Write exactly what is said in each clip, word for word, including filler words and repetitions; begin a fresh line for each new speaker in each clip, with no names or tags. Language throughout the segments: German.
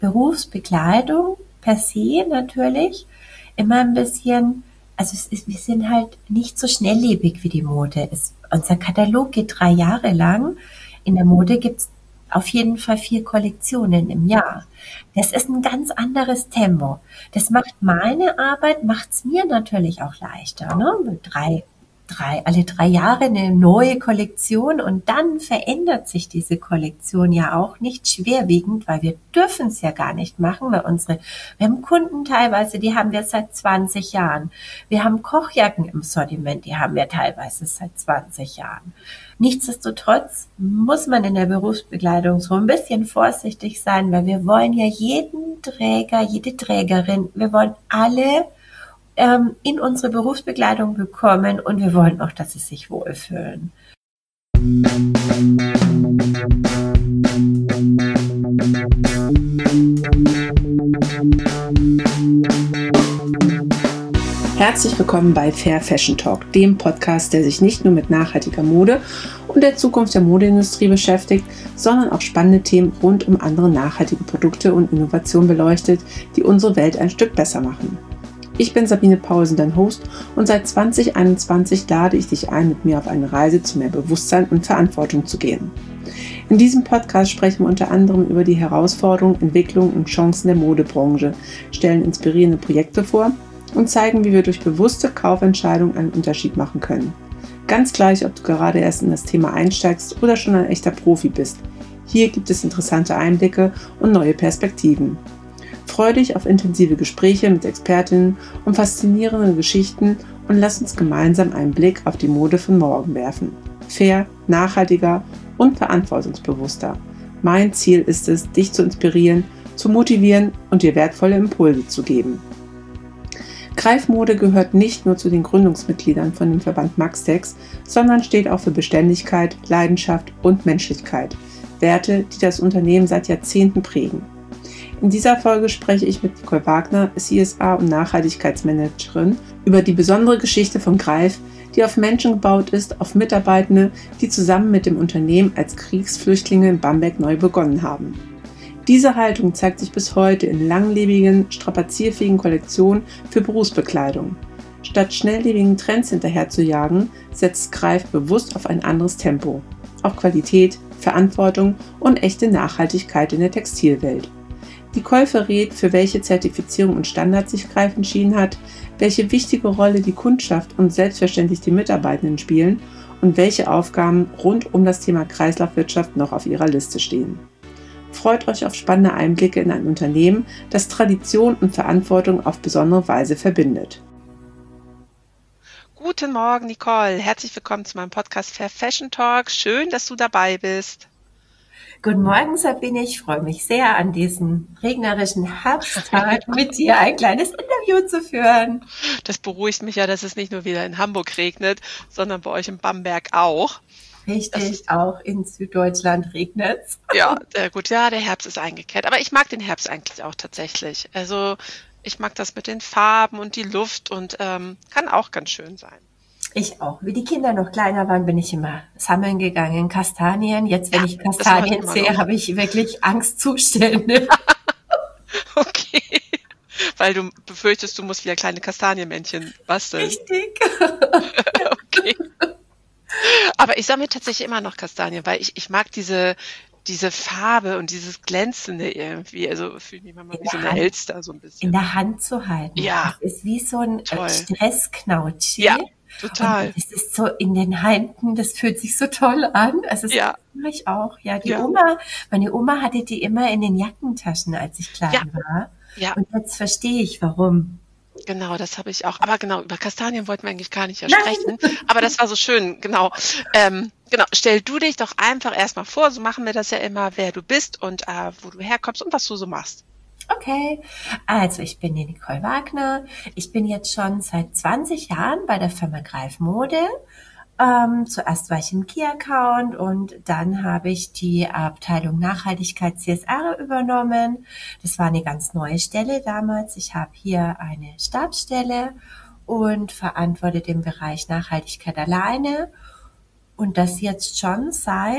Berufsbekleidung per se natürlich immer ein bisschen, also es ist, wir sind halt nicht so schnelllebig wie die Mode. Es, unser Katalog geht drei Jahre lang. In der Mode gibt's auf jeden Fall vier Kollektionen im Jahr. Das ist ein ganz anderes Tempo. Das macht meine Arbeit, macht's mir natürlich auch leichter, ne? Mit drei, drei, alle drei Jahre eine neue Kollektion und dann verändert sich diese Kollektion ja auch nicht schwerwiegend, weil wir dürfen es ja gar nicht machen, weil unsere, wir haben Kunden teilweise, die haben wir seit zwanzig Jahren. Wir haben Kochjacken im Sortiment, die haben wir teilweise seit zwanzig Jahren. Nichtsdestotrotz muss man in der Berufsbekleidung so ein bisschen vorsichtig sein, weil wir wollen ja jeden Träger, jede Trägerin, wir wollen alle ähm, in unsere Berufsbekleidung bekommen und wir wollen auch, dass sie sich wohlfühlen.
Herzlich willkommen bei Fair Fashion Talk, dem Podcast, der sich nicht nur mit nachhaltiger Mode und der Zukunft der Modeindustrie beschäftigt, sondern auch spannende Themen rund um andere nachhaltige Produkte und Innovationen beleuchtet, die unsere Welt ein Stück besser machen. Ich bin Sabine Paulsen, dein Host, und seit zwanzig einundzwanzig lade ich dich ein, mit mir auf eine Reise zu mehr Bewusstsein und Verantwortung zu gehen. In diesem Podcast sprechen wir unter anderem über die Herausforderungen, Entwicklungen und Chancen der Modebranche, stellen inspirierende Projekte vor und zeigen, wie wir durch bewusste Kaufentscheidungen einen Unterschied machen können. Ganz gleich, ob du gerade erst in das Thema einsteigst oder schon ein echter Profi bist. Hier gibt es interessante Einblicke und neue Perspektiven. Freue dich auf intensive Gespräche mit Expertinnen und faszinierende Geschichten und lass uns gemeinsam einen Blick auf die Mode von morgen werfen. Fair, nachhaltiger und verantwortungsbewusster. Mein Ziel ist es, dich zu inspirieren, zu motivieren und dir wertvolle Impulse zu geben. Greif Mode gehört nicht nur zu den Gründungsmitgliedern von dem Verband Maxtex, sondern steht auch für Beständigkeit, Leidenschaft und Menschlichkeit. Werte, die das Unternehmen seit Jahrzehnten prägen. In dieser Folge spreche ich mit Nicole Wagner, C S R und Nachhaltigkeitsmanagerin, über die besondere Geschichte von Greif, die auf Menschen gebaut ist, auf Mitarbeitende, die zusammen mit dem Unternehmen als Kriegsflüchtlinge in Bamberg neu begonnen haben. Diese Haltung zeigt sich bis heute in langlebigen, strapazierfähigen Kollektionen für Berufsbekleidung. Statt schnelllebigen Trends hinterherzujagen, setzt Greif bewusst auf ein anderes Tempo, auf Qualität, Verantwortung und echte Nachhaltigkeit in der Textilwelt. Nicole verrät, für welche Zertifizierung und Standards sich Greif entschieden hat, welche wichtige Rolle die Kundschaft und selbstverständlich die Mitarbeitenden spielen und welche Aufgaben rund um das Thema Kreislaufwirtschaft noch auf ihrer Liste stehen. Freut euch auf spannende Einblicke in ein Unternehmen, das Tradition und Verantwortung auf besondere Weise verbindet.
Guten Morgen, Nicole. Herzlich willkommen zu meinem Podcast Fair Fashion Talk. Schön, dass du dabei bist.
Guten Morgen, Sabine. Ich freue mich sehr, an diesem regnerischen Herbsttag mit dir ein kleines Interview zu führen.
Das beruhigt mich ja, dass es nicht nur wieder in Hamburg regnet, sondern bei euch in Bamberg auch.
Richtig, auch in Süddeutschland regnet es.
Ja, sehr gut. Ja, der Herbst ist eingekehrt. Aber ich mag den Herbst eigentlich auch tatsächlich. Also ich mag das mit den Farben und die Luft und ähm, kann auch ganz schön sein.
Ich auch. Wie die Kinder noch kleiner waren, bin ich immer sammeln gegangen, Kastanien. Jetzt, wenn
Ja,
ich Kastanien sehe, habe ich wirklich Angstzustände.
Okay. Weil du befürchtest, du musst wieder kleine Kastanienmännchen basteln.
Richtig.
Okay. Aber ich sammle tatsächlich immer noch Kastanien, weil ich, ich mag diese, diese Farbe und dieses Glänzende irgendwie. Also fühle mich manchmal wie so eine
Hand,
Elster so ein bisschen.
in der Hand zu halten.
Ja.
Das ist wie so ein
Toll.
Stressknautschi.
Ja, total.
Und das ist so in den Händen, das fühlt sich so toll an. Also das
ja.
mache ich auch. Ja, die
Ja.
Oma, meine Oma hatte die immer in den Jackentaschen, als ich klein
Ja.
war.
Ja.
Und jetzt verstehe ich, warum.
Genau, das habe ich auch. Aber genau, über Kastanien wollten wir eigentlich gar nicht sprechen. Aber das war so schön, genau. Ähm, genau, stell du dich doch einfach erstmal vor, so machen wir das ja immer, wer du bist und äh, wo du herkommst und was du so machst.
Okay, also ich bin die Nicole Wagner. Ich bin jetzt schon seit zwanzig Jahren bei der Firma Greif Mode. Ähm, zuerst war ich im Key-Account und dann habe ich die Abteilung Nachhaltigkeit C S R übernommen. Das war eine ganz neue Stelle damals. Ich habe hier eine Stabsstelle und verantworte den Bereich Nachhaltigkeit alleine und das jetzt schon seit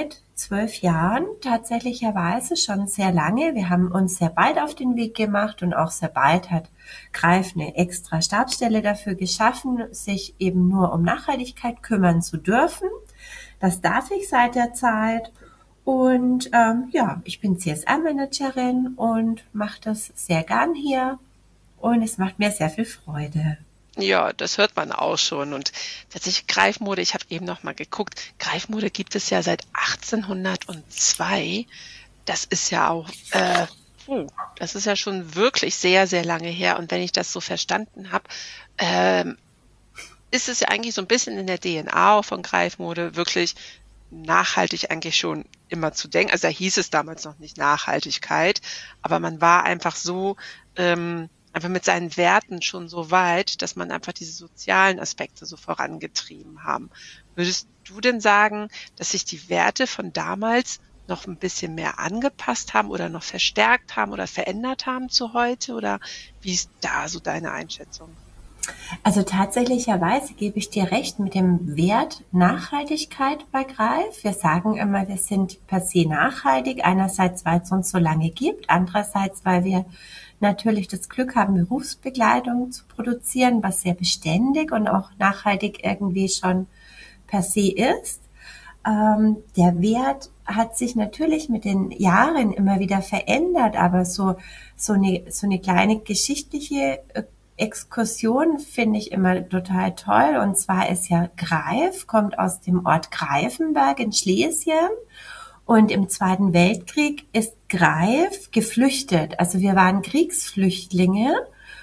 zwölf Jahren tatsächlicherweise schon sehr lange. Wir haben uns sehr bald auf den Weg gemacht und auch sehr bald hat Greif eine extra Stabsstelle dafür geschaffen, sich eben nur um Nachhaltigkeit kümmern zu dürfen. Das darf ich seit der Zeit. Und ähm, ja, ich bin C S R-Managerin und mache das sehr gern hier. Und es macht mir sehr viel Freude.
Ja, das hört man auch schon. Und tatsächlich Greifmode, ich habe eben noch mal geguckt, Greifmode gibt es ja seit achtzehnhundertzwei. Das ist ja auch, äh, oh, das ist ja schon wirklich sehr, sehr lange her. Und wenn ich das so verstanden habe, ähm, ist es ja eigentlich so ein bisschen in der D N A auch von Greifmode wirklich nachhaltig eigentlich schon immer zu denken. Also da hieß es damals noch nicht Nachhaltigkeit, aber man war einfach so, ähm, einfach mit seinen Werten schon so weit, dass man einfach diese sozialen Aspekte so vorangetrieben haben. Würdest du denn sagen, dass sich die Werte von damals noch ein bisschen mehr angepasst haben oder noch verstärkt haben oder verändert haben zu heute? Oder wie ist da so deine Einschätzung?
Also tatsächlicherweise gebe ich dir recht mit dem Wert Nachhaltigkeit bei Greif. Wir sagen immer, wir sind per se nachhaltig. Einerseits, weil es uns so lange gibt. Andererseits, weil wir natürlich das Glück haben, Berufsbekleidung zu produzieren, was sehr beständig und auch nachhaltig irgendwie schon per se ist. Ähm, der Wert hat sich natürlich mit den Jahren immer wieder verändert, aber so, so eine, so eine kleine geschichtliche Exkursion finde ich immer total toll. Und zwar ist ja Greif, kommt aus dem Ort Greifenberg in Schlesien. Und im Zweiten Weltkrieg ist Greif geflüchtet. Also wir waren Kriegsflüchtlinge.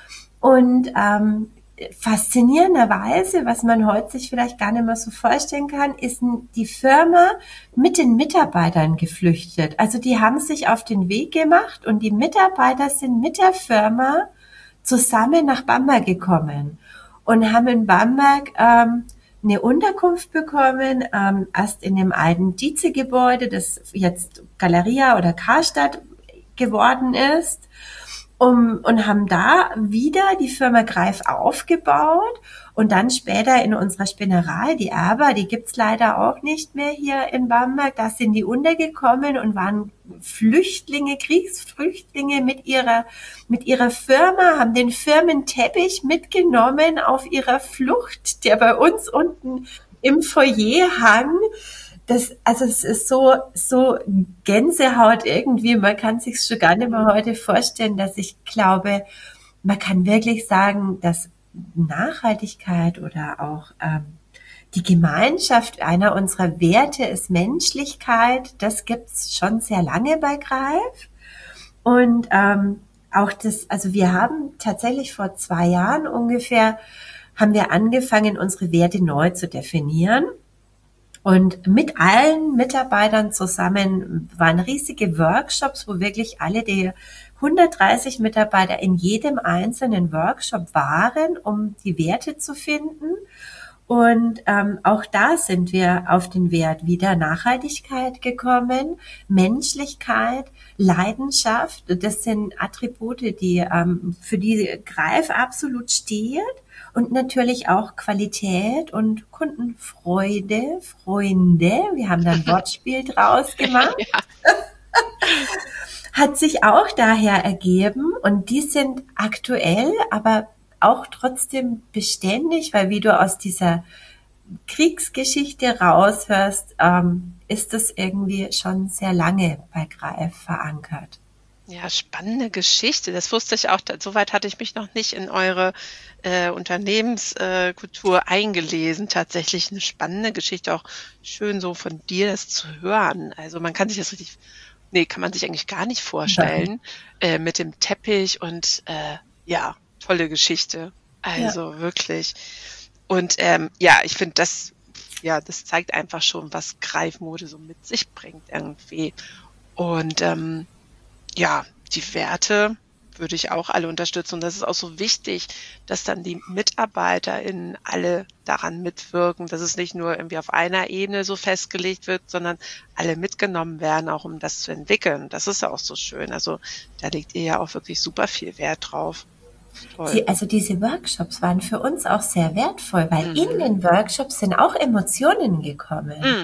Und ähm, faszinierenderweise, was man heute sich vielleicht gar nicht mehr so vorstellen kann, ist die Firma mit den Mitarbeitern geflüchtet. Also die haben sich auf den Weg gemacht und die Mitarbeiter sind mit der Firma zusammen nach Bamberg gekommen und haben in Bamberg ähm, eine Unterkunft bekommen, ähm, erst in dem alten Dietze-Gebäude, das jetzt Galeria oder Karstadt geworden ist, um, und haben da wieder die Firma Greif aufgebaut und dann später in unserer Spinnerei, die Erber, die gibt's leider auch nicht mehr hier in Bamberg, da sind die untergekommen und waren Flüchtlinge, Kriegsflüchtlinge mit ihrer, mit ihrer Firma, haben den Firmenteppich mitgenommen auf ihrer Flucht, der bei uns unten im Foyer hang. Das, also es ist so, so Gänsehaut irgendwie, man kann sich schon gar nicht mehr heute vorstellen, dass ich glaube, man kann wirklich sagen, dass Nachhaltigkeit oder auch ähm, die Gemeinschaft, einer unserer Werte ist Menschlichkeit, das gibt's schon sehr lange bei Greif. Und ähm, auch das, also wir haben tatsächlich vor zwei Jahren ungefähr, haben wir angefangen, unsere Werte neu zu definieren. Und mit allen Mitarbeitern zusammen waren riesige Workshops, wo wirklich alle die hundertdreißig Mitarbeiter in jedem einzelnen Workshop waren, um die Werte zu finden. Und ähm, auch da sind wir auf den Wert wieder Nachhaltigkeit gekommen, Menschlichkeit, Leidenschaft. Das sind Attribute, die ähm, für die Greif absolut steht. Und natürlich auch Qualität und Kundenfreude, Freunde. Wir haben da ein Wortspiel draus gemacht. Ja. Hat sich auch daher ergeben. Und die sind aktuell, aber auch trotzdem beständig, weil wie du aus dieser Kriegsgeschichte raushörst, ähm, ist das irgendwie schon sehr lange bei Greif verankert.
Ja, spannende Geschichte. Das wusste ich auch. Soweit hatte ich mich noch nicht in eure äh, Unternehmenskultur äh, eingelesen. Tatsächlich eine spannende Geschichte. Auch schön so von dir das zu hören. Also man kann sich das richtig, nee, kann man sich eigentlich gar nicht vorstellen. Äh, mit dem Teppich und äh, ja, tolle Geschichte. Also ja. Wirklich. Und ähm, ja, ich finde das, ja, das zeigt einfach schon, was Greifmode so mit sich bringt irgendwie. Und ähm, ja, die Werte würde ich auch alle unterstützen. Und das ist auch so wichtig, dass dann die MitarbeiterInnen alle daran mitwirken, dass es nicht nur irgendwie auf einer Ebene so festgelegt wird, sondern alle mitgenommen werden, auch um das zu entwickeln. Das ist ja auch so schön. Also da legt ihr ja auch wirklich super viel Wert drauf.
Die, also diese Workshops waren für uns auch sehr wertvoll, weil mhm. in den Workshops sind auch Emotionen gekommen. Mhm.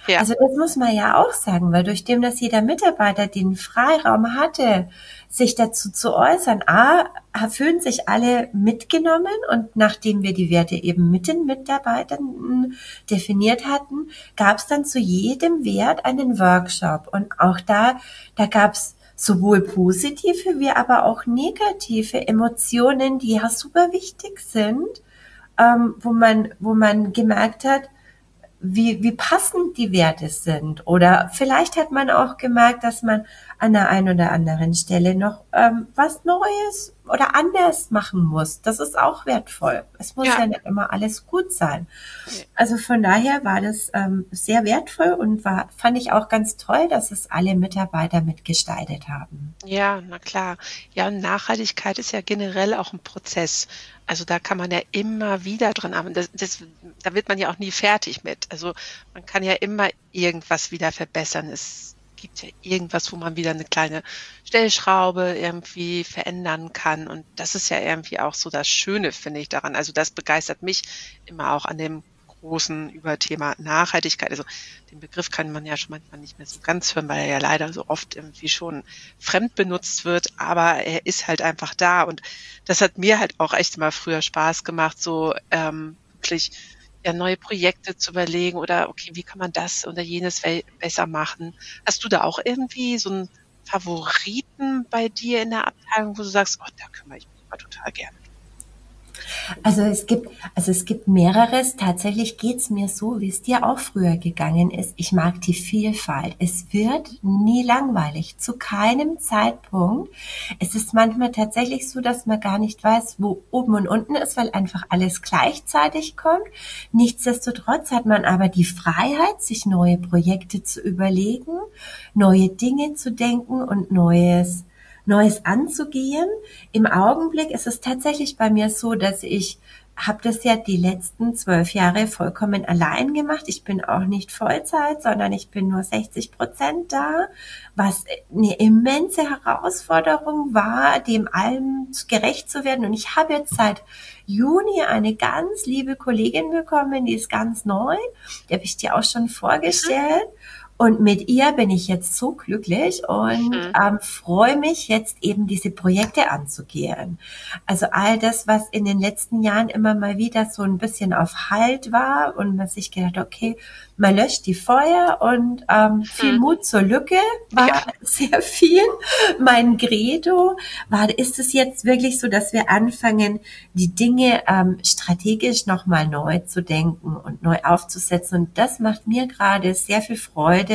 Ja.
Also das muss man ja auch sagen, weil durch dem, dass jeder Mitarbeiter den Freiraum hatte, sich dazu zu äußern, A, fühlen sich alle mitgenommen und nachdem wir die Werte eben mit den Mitarbeitern definiert hatten, gab es dann zu jedem Wert einen Workshop und auch da, da gab es sowohl positive wie aber auch negative Emotionen, die ja super wichtig sind, ähm, wo man, wo man gemerkt hat, wie, wie passend die Werte sind. Oder vielleicht hat man auch gemerkt, dass man an der einen oder anderen Stelle noch ähm, was Neues oder anders machen muss. Das ist auch wertvoll. Es muss ja, ja nicht immer alles gut sein. Also von daher war das ähm, sehr wertvoll und war, fand ich auch ganz toll, dass es alle Mitarbeiter mitgestaltet haben.
Ja, na klar. Ja, und Nachhaltigkeit ist ja generell auch ein Prozess. Also da kann man ja immer wieder dran arbeiten. Das, das, da wird man ja auch nie fertig mit. Also man kann ja immer irgendwas wieder verbessern. Es gibt ja irgendwas, wo man wieder eine kleine Stellschraube irgendwie verändern kann. Und das ist ja irgendwie auch so das Schöne, finde ich, daran. Also das begeistert mich immer auch an dem großen Überthema Nachhaltigkeit. Also den Begriff kann man ja schon manchmal nicht mehr so ganz hören, weil er ja leider so oft irgendwie schon fremd benutzt wird, aber er ist halt einfach da und das hat mir halt auch echt mal früher Spaß gemacht, so ähm, wirklich ja, neue Projekte zu überlegen oder okay, wie kann man das oder jenes besser machen. Hast du da auch irgendwie so einen Favoriten bei dir in der Abteilung, wo du sagst, oh, da kümmere ich mich mal total gerne?
Also es gibt, also es gibt mehreres. Tatsächlich geht's mir so, wie es dir auch früher gegangen ist. Ich mag die Vielfalt. Es wird nie langweilig, zu keinem Zeitpunkt. Es ist manchmal tatsächlich so, dass man gar nicht weiß, wo oben und unten ist, weil einfach alles gleichzeitig kommt. Nichtsdestotrotz hat man aber die Freiheit, sich neue Projekte zu überlegen, neue Dinge zu denken und Neues Neues anzugehen. Im Augenblick ist es tatsächlich bei mir so, dass ich habe das ja die letzten zwölf Jahre vollkommen allein gemacht. Ich bin auch nicht Vollzeit, sondern ich bin nur sechzig Prozent da, was eine immense Herausforderung war, dem allem gerecht zu werden. Und ich habe jetzt seit Juni eine ganz liebe Kollegin bekommen, die ist ganz neu. Die habe ich dir auch schon vorgestellt. Und mit ihr bin ich jetzt so glücklich und mhm. ähm, freue mich jetzt eben diese Projekte anzugehen. Also all das, was in den letzten Jahren immer mal wieder so ein bisschen auf Halt war und man sich gedacht, okay, man löscht die Feuer und ähm, viel mhm. Mut zur Lücke war ja. sehr viel. Mein Credo war, ist es jetzt wirklich so, dass wir anfangen, die Dinge ähm, strategisch nochmal neu zu denken und neu aufzusetzen. Und das macht mir gerade sehr viel Freude.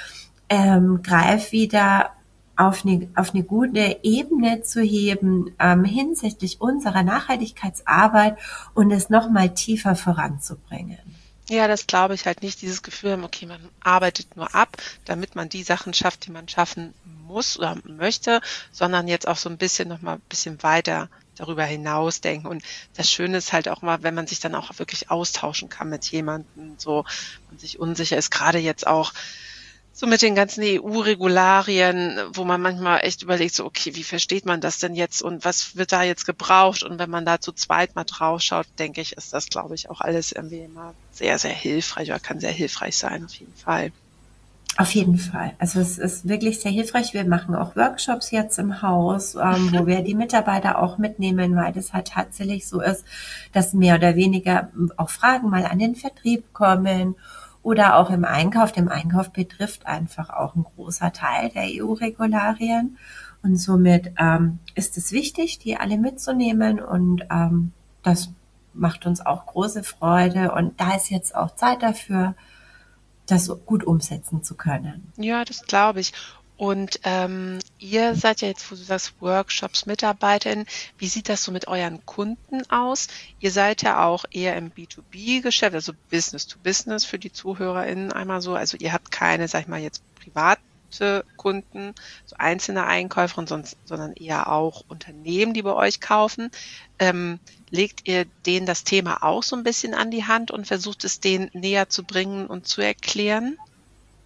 Ähm, Greif wieder auf eine, auf eine gute Ebene zu heben ähm, hinsichtlich unserer Nachhaltigkeitsarbeit und es nochmal tiefer voranzubringen.
Ja, das glaube ich halt nicht, dieses Gefühl, okay, man arbeitet nur ab, damit man die Sachen schafft, die man schaffen muss oder möchte, sondern jetzt auch so ein bisschen nochmal ein bisschen weiter darüber hinaus denken. Und das Schöne ist halt auch mal, wenn man sich dann auch wirklich austauschen kann mit jemandem, so man sich unsicher ist, gerade jetzt auch so mit den ganzen E U-Regularien, wo man manchmal echt überlegt, so okay, wie versteht man das denn jetzt und was wird da jetzt gebraucht? Und wenn man da zu zweit mal drauf schaut, denke ich, ist das, glaube ich, auch alles irgendwie immer sehr, sehr hilfreich oder kann sehr hilfreich sein, auf jeden Fall.
Auf jeden Fall. Also es ist wirklich sehr hilfreich. Wir machen auch Workshops jetzt im Haus, ähm, wo wir die Mitarbeiter auch mitnehmen, weil das halt tatsächlich so ist, dass mehr oder weniger auch Fragen mal an den Vertrieb kommen oder auch im Einkauf. Dem Einkauf betrifft einfach auch ein großer Teil der E U-Regularien. Und somit ähm, ist es wichtig, die alle mitzunehmen. Und ähm, das macht uns auch große Freude. Und da ist jetzt auch Zeit dafür, das gut umsetzen zu können.
Ja, das glaube ich. Und ähm, ihr seid ja jetzt, wo du sagst, Workshops, Mitarbeiterin. Wie sieht das so mit euren Kunden aus? Ihr seid ja auch eher im B zwei B-Geschäft, also Business to Business für die ZuhörerInnen einmal so. Also ihr habt keine, sag ich mal, jetzt private Kunden, so einzelne Einkäuferinnen, sonst, sondern eher auch Unternehmen, die bei euch kaufen. Ähm, legt ihr denen das Thema auch so ein bisschen an die Hand und versucht es denen näher zu bringen und zu erklären?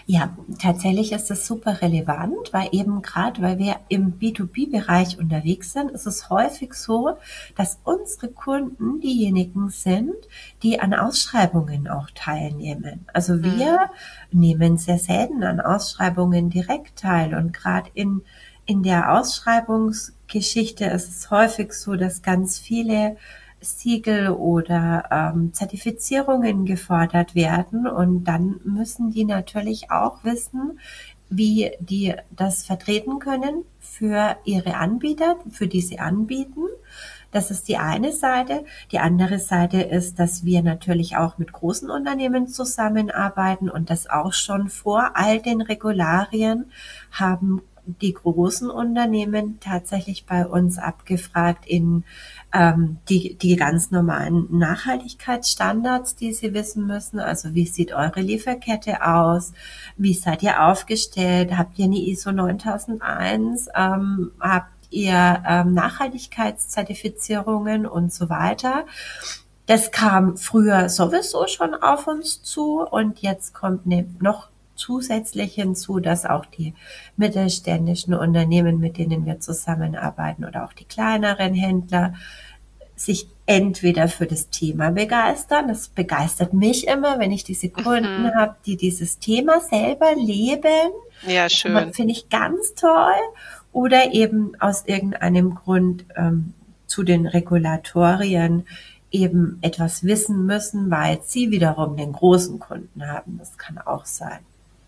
Ja, tatsächlich ist es super relevant, weil eben gerade, weil wir im B zwei B-Bereich unterwegs sind, ist es häufig so, dass unsere Kunden diejenigen sind, die an Ausschreibungen auch teilnehmen. Also wir mhm. nehmen sehr selten an Ausschreibungen direkt teil und gerade in, in der Ausschreibungsgeschichte ist es häufig so, dass ganz viele Siegel oder ähm, Zertifizierungen gefordert werden und dann müssen die natürlich auch wissen, wie die das vertreten können für ihre Anbieter, für die sie anbieten. Das ist die eine Seite. Die andere Seite ist, dass wir natürlich auch mit großen Unternehmen zusammenarbeiten und das auch schon vor all den Regularien haben die großen Unternehmen tatsächlich bei uns abgefragt in ähm, die, die ganz normalen Nachhaltigkeitsstandards, die sie wissen müssen. Also wie sieht eure Lieferkette aus? Wie seid ihr aufgestellt? Habt ihr eine I S O neuntausendeins? Ähm, habt ihr ähm, Nachhaltigkeitszertifizierungen und so weiter? Das kam früher sowieso schon auf uns zu und jetzt kommt eine noch zusätzlich hinzu, dass auch die mittelständischen Unternehmen, mit denen wir zusammenarbeiten oder auch die kleineren Händler sich entweder für das Thema begeistern. Das begeistert mich immer, wenn ich diese Kunden mhm. habe, die dieses Thema selber leben.
Ja, schön. Das
finde ich ganz toll. Oder eben aus irgendeinem Grund ähm, zu den Regulatorien eben etwas wissen müssen, weil sie wiederum den großen Kunden haben. Das kann auch sein.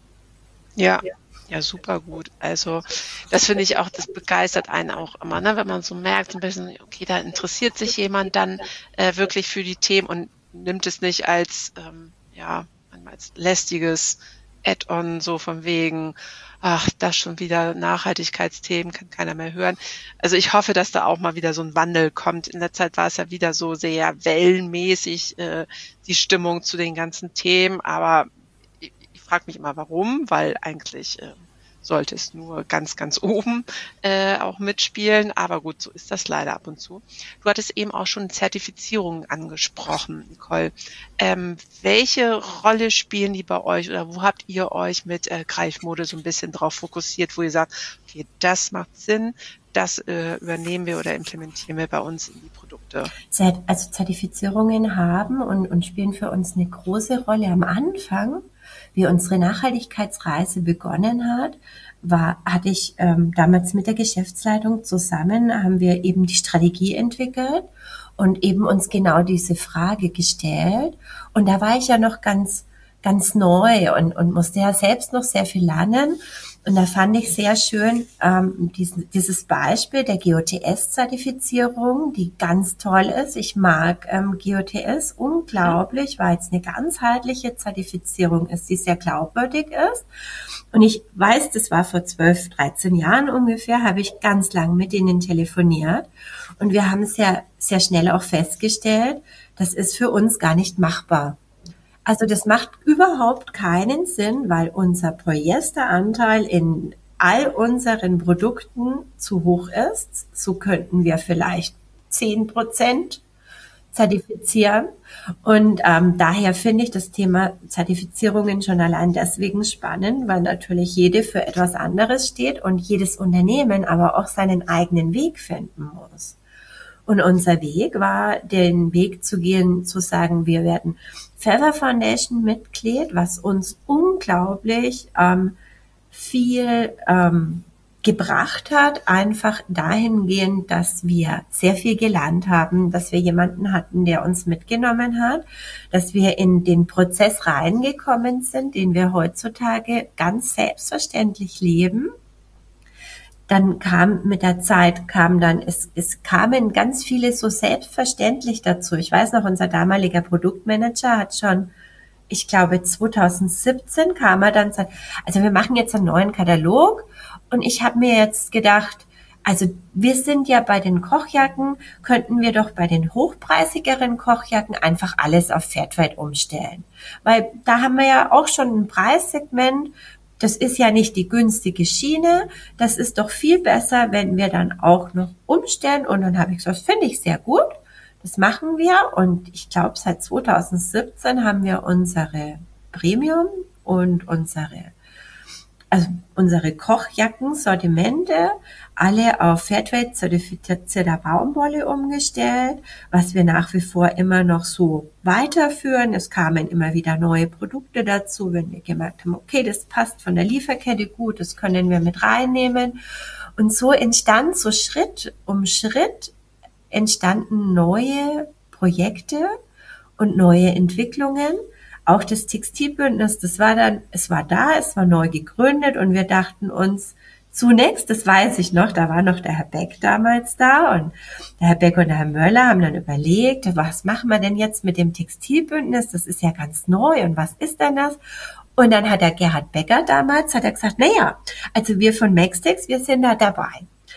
Ja, ja, super gut. Also das finde ich auch, das begeistert einen auch immer, ne? Wenn man so merkt, ein bisschen, okay, da interessiert sich jemand dann äh, wirklich für die Themen und nimmt es nicht als, ähm, ja, manchmal als lästiges Add-on, so von wegen, ach, das schon wieder Nachhaltigkeitsthemen, kann keiner mehr hören. Also ich hoffe, dass da auch mal wieder so ein Wandel kommt. In der Zeit war es ja wieder so sehr wellenmäßig, äh, die Stimmung zu den ganzen Themen, aber ich frage mich immer, warum, weil eigentlich äh, sollte es nur ganz, ganz oben äh, auch mitspielen. Aber gut, so ist das leider ab und zu. Du hattest eben auch schon Zertifizierungen angesprochen, Nicole. Ähm, welche Rolle spielen die bei euch oder wo habt ihr euch mit äh, Greifmode so ein bisschen drauf fokussiert, wo ihr sagt, okay, das macht Sinn, das äh, übernehmen wir oder implementieren wir bei uns in die Produkte?
Also Zertifizierungen haben und, und spielen für uns eine große Rolle am Anfang. Wie unsere Nachhaltigkeitsreise begonnen hat, war, hatte ich ähm, damals mit der Geschäftsleitung zusammen, haben wir eben die Strategie entwickelt und eben uns genau diese Frage gestellt. Und da war ich ja noch ganz, ganz neu und, und musste ja selbst noch sehr viel lernen. Und da fand ich sehr schön ähm, diesen, dieses Beispiel der G O T S-Zertifizierung, die ganz toll ist. Ich mag ähm, G O T S unglaublich, weil es eine ganzheitliche Zertifizierung ist, die sehr glaubwürdig ist. Und ich weiß, das war vor zwölf, dreizehn Jahren ungefähr, habe ich ganz lang mit ihnen telefoniert. Und wir haben sehr, sehr schnell auch festgestellt, das ist für uns gar nicht machbar. Also das macht überhaupt keinen Sinn, weil unser Polyesteranteil in all unseren Produkten zu hoch ist. So könnten wir vielleicht zehn Prozent zertifizieren. Und ähm, daher finde ich das Thema Zertifizierungen schon allein deswegen spannend, weil natürlich jede für etwas anderes steht und jedes Unternehmen aber auch seinen eigenen Weg finden muss. Und unser Weg war, den Weg zu gehen, zu sagen, wir werden Feather Foundation Mitglied, was uns unglaublich ähm, viel ähm, gebracht hat, einfach dahingehend, dass wir sehr viel gelernt haben, dass wir jemanden hatten, der uns mitgenommen hat, dass wir in den Prozess reingekommen sind, den wir heutzutage ganz selbstverständlich leben. Dann kam mit der Zeit, kam dann, es, es kamen ganz viele so selbstverständlich dazu. Ich weiß noch, unser damaliger Produktmanager hat schon, ich glaube zweitausendsiebzehn kam er dann und sagt, also wir machen jetzt einen neuen Katalog und ich habe mir jetzt gedacht, also wir sind ja bei den Kochjacken, könnten wir doch bei den hochpreisigeren Kochjacken einfach alles auf Fairtrade umstellen. Weil da haben wir ja auch schon ein Preissegment. Das ist ja nicht die günstige Schiene. Das ist doch viel besser, wenn wir dann auch noch umstellen. Und dann habe ich gesagt, das finde ich sehr gut. Das machen wir. Und ich glaube, seit zweitausendsiebzehn haben wir unsere Premium und unsere also unsere Kochjacken-Sortimente alle auf Fairtrade zertifizierter Baumwolle umgestellt, was wir nach wie vor immer noch so weiterführen. Es kamen immer wieder neue Produkte dazu, wenn wir gemerkt haben, okay, das passt von der Lieferkette gut, das können wir mit reinnehmen. Und so entstand so Schritt um Schritt entstanden neue Projekte und neue Entwicklungen. Auch das Textilbündnis, das war dann, es war da, es war neu gegründet und wir dachten uns zunächst, das weiß ich noch, da war noch der Herr Beck damals da und der Herr Beck und der Herr Möller haben dann überlegt, was machen wir denn jetzt mit dem Textilbündnis? Das ist ja ganz neu und was ist denn das? Und dann hat der Gerhard Becker damals, hat er gesagt, naja, also wir von Maxtex, wir sind da dabei.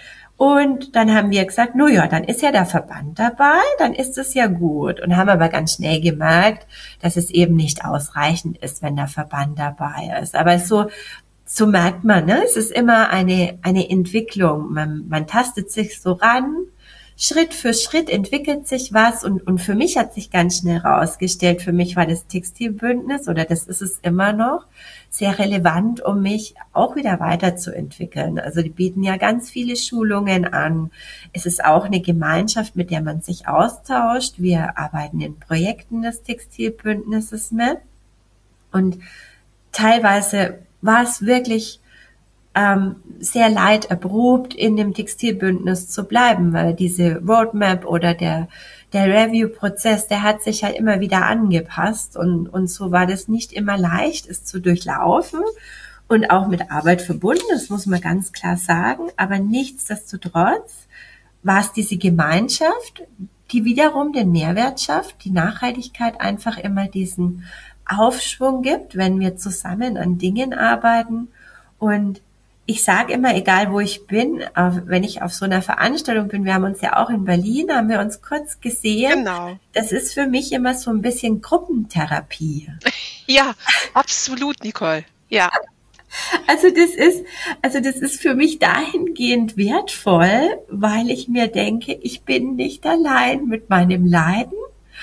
Und dann haben wir gesagt, no ja, dann ist ja der Verband dabei, dann ist es ja gut. Und haben aber ganz schnell gemerkt, dass es eben nicht ausreichend ist, wenn der Verband dabei ist. Aber so, so merkt man, ne, es ist immer eine, eine Entwicklung. Man, man tastet sich so ran. Schritt für Schritt entwickelt sich was und, und für mich hat sich ganz schnell herausgestellt, für mich war das Textilbündnis oder das ist es immer noch sehr relevant, um mich auch wieder weiterzuentwickeln. Also die bieten ja ganz viele Schulungen an. Es ist auch eine Gemeinschaft, mit der man sich austauscht. Wir arbeiten in Projekten des Textilbündnisses mit und teilweise war es wirklich Ähm, sehr leiderprobt, in dem Textilbündnis zu bleiben, weil diese Roadmap oder der, der Review-Prozess, der hat sich halt immer wieder angepasst und, und so war das nicht immer leicht, es zu durchlaufen und auch mit Arbeit verbunden, das muss man ganz klar sagen, aber nichtsdestotrotz war es diese Gemeinschaft, die wiederum den Mehrwert schafft, die Nachhaltigkeit einfach immer diesen Aufschwung gibt, wenn wir zusammen an Dingen arbeiten und ich sage immer, egal wo ich bin, wenn ich auf so einer Veranstaltung bin, wir haben uns ja auch in Berlin, haben wir uns kurz gesehen.
Genau.
Das ist für mich immer so ein bisschen Gruppentherapie.
Ja, absolut, Nicole. Ja.
Also das ist, also das ist für mich dahingehend wertvoll, weil ich mir denke, ich bin nicht allein mit meinem Leiden.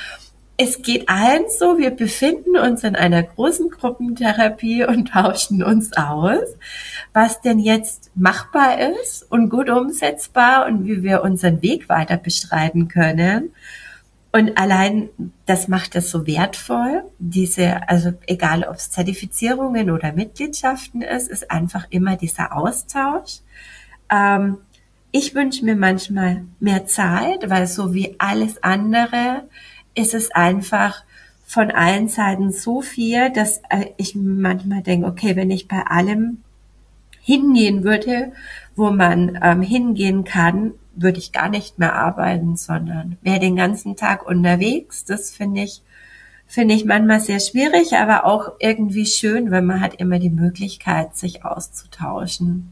Es geht allen so, wir befinden uns in einer großen Gruppentherapie und tauschen uns aus, was denn jetzt machbar ist und gut umsetzbar und wie wir unseren Weg weiter bestreiten können. Und allein das macht es so wertvoll, diese, also egal ob es Zertifizierungen oder Mitgliedschaften ist, ist einfach immer dieser Austausch. Ähm, ich wünsche mir manchmal mehr Zeit, weil so wie alles andere ist es einfach von allen Seiten so viel, dass ich manchmal denke, okay, wenn ich bei allem hingehen würde, wo man ähm, hingehen kann, würde ich gar nicht mehr arbeiten, sondern wäre den ganzen Tag unterwegs. Das finde ich, finde ich manchmal sehr schwierig, aber auch irgendwie schön, weil man hat immer die Möglichkeit, sich auszutauschen.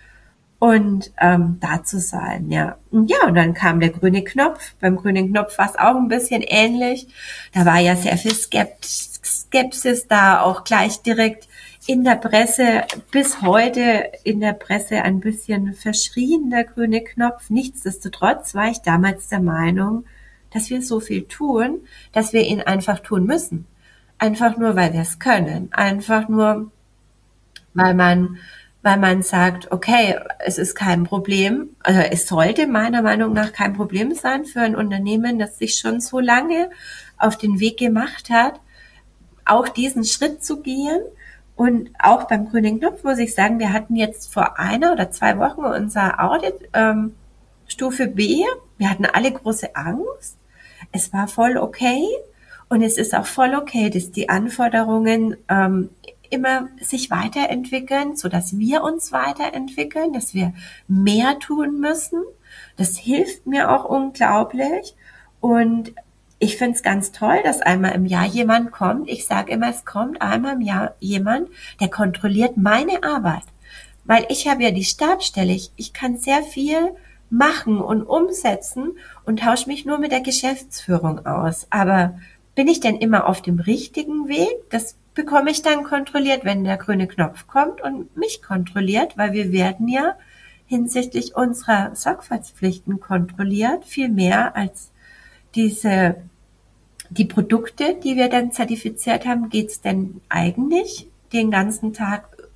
Und ähm, da zu sein, ja. Und ja, und dann kam der grüne Knopf. Beim grünen Knopf war es auch ein bisschen ähnlich. Da war ja sehr viel Skepsis da, auch gleich direkt in der Presse, bis heute in der Presse ein bisschen verschrien, der grüne Knopf. Nichtsdestotrotz war ich damals der Meinung, dass wir so viel tun, dass wir ihn einfach tun müssen. Einfach nur, weil wir es können. Einfach nur, weil man weil man sagt, okay, es ist kein Problem, also es sollte meiner Meinung nach kein Problem sein für ein Unternehmen, das sich schon so lange auf den Weg gemacht hat, auch diesen Schritt zu gehen. Und auch beim grünen Knopf muss ich sagen, wir hatten jetzt vor einer oder zwei Wochen unser Audit ähm, Stufe B. Wir hatten alle große Angst. Es war voll okay und es ist auch voll okay, dass die Anforderungen ähm, immer sich weiterentwickeln, so dass wir uns weiterentwickeln, dass wir mehr tun müssen. Das hilft mir auch unglaublich. Und ich finde es ganz toll, dass einmal im Jahr jemand kommt. Ich sage immer, es kommt einmal im Jahr jemand, der kontrolliert meine Arbeit. Weil ich habe ja die Stabsstelle. Ich, ich kann sehr viel machen und umsetzen und tausche mich nur mit der Geschäftsführung aus. Aber bin ich denn immer auf dem richtigen Weg? Das bekomme ich dann kontrolliert, wenn der grüne Knopf kommt und mich kontrolliert, weil wir werden ja hinsichtlich unserer Sorgfaltspflichten kontrolliert, viel mehr als diese, die Produkte, die wir dann zertifiziert haben. Geht's denn eigentlich den ganzen Tag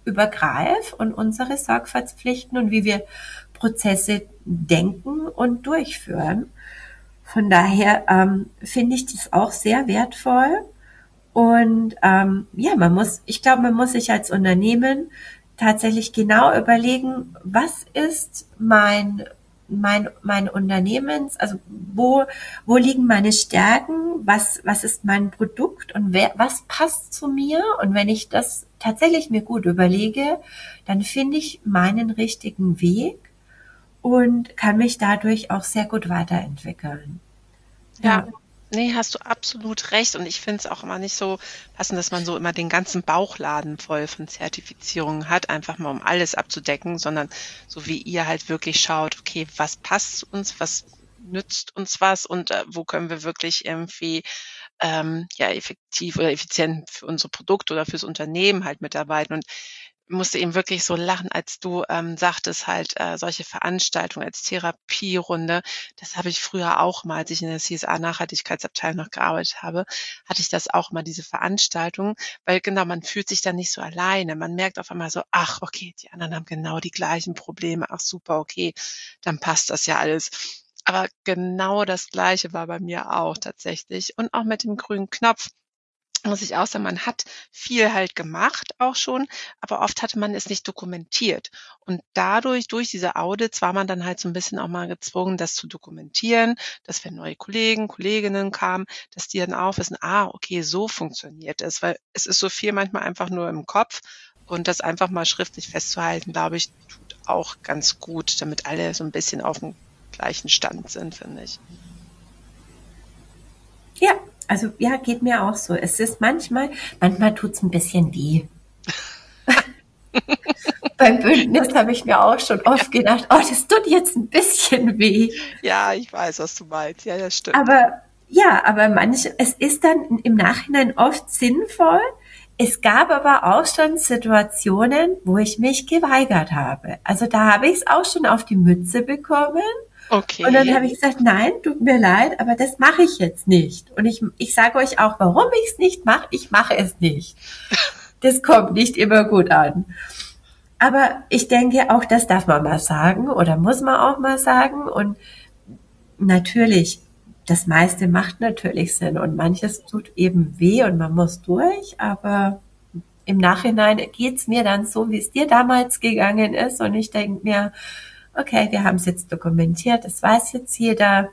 übergreife und unsere Sorgfaltspflichten und wie wir Prozesse denken und durchführen. Von daher ähm, finde ich das auch sehr wertvoll. Und ähm, ja, man muss, ich glaube, man muss sich als Unternehmen tatsächlich genau überlegen, was ist mein mein mein Unternehmens, also wo wo liegen meine Stärken, was was ist mein Produkt und wer, was passt zu mir, und wenn ich das tatsächlich mir gut überlege, dann finde ich meinen richtigen Weg und kann mich dadurch auch sehr gut weiterentwickeln.
Ja, nee, hast du absolut recht. Und ich finde es auch immer nicht so passend, dass man so immer den ganzen Bauchladen voll von Zertifizierungen hat, einfach mal um alles abzudecken, sondern so wie ihr halt wirklich schaut, okay, was passt zu uns, was nützt uns was und äh, wo können wir wirklich irgendwie ähm, ja effektiv oder effizient für unsere Produkte oder fürs Unternehmen halt mitarbeiten. Und musste eben wirklich so lachen, als du ähm, sagtest halt äh, solche Veranstaltungen als Therapierunde. Das habe ich früher auch mal, als ich in der C S A-Nachhaltigkeitsabteilung noch gearbeitet habe, hatte ich das auch mal, diese Veranstaltungen, weil genau, man fühlt sich dann nicht so alleine. Man merkt auf einmal so, ach, okay, die anderen haben genau die gleichen Probleme. Ach, super, okay, dann passt das ja alles. Aber genau das Gleiche war bei mir auch tatsächlich. Und auch mit dem grünen Knopf. Muss ich auch sagen, man hat viel halt gemacht auch schon, aber oft hatte man es nicht dokumentiert. Und dadurch, durch diese Audits war man dann halt so ein bisschen auch mal gezwungen, das zu dokumentieren, dass wenn neue Kollegen, Kolleginnen kamen, dass die dann auch wissen, ah, okay, so funktioniert es, weil es ist so viel manchmal einfach nur im Kopf, und das einfach mal schriftlich festzuhalten, glaube ich, tut auch ganz gut, damit alle so ein bisschen auf dem gleichen Stand sind, finde ich.
Ja, also ja, geht mir auch so. Es ist manchmal, manchmal tut's ein bisschen weh. Beim Bündnis habe ich mir auch schon oft gedacht, oh, das tut jetzt ein bisschen weh.
Ja, ich weiß, was du meinst. Ja, das stimmt.
Aber ja, aber manche, es ist dann im Nachhinein oft sinnvoll. Es gab aber auch schon Situationen, wo ich mich geweigert habe. Also da habe ich es auch schon auf die Mütze bekommen.
Okay.
Und dann habe ich gesagt, nein, tut mir leid, aber das mache ich jetzt nicht. Und ich, ich sage euch auch, warum ich es nicht mache. Ich mache es nicht. Das kommt nicht immer gut an. Aber ich denke, auch das darf man mal sagen oder muss man auch mal sagen. Und natürlich, das meiste macht natürlich Sinn und manches tut eben weh und man muss durch. Aber im Nachhinein geht's mir dann so, wie es dir damals gegangen ist. Und ich denke mir, okay, wir haben es jetzt dokumentiert, das weiß jetzt jeder.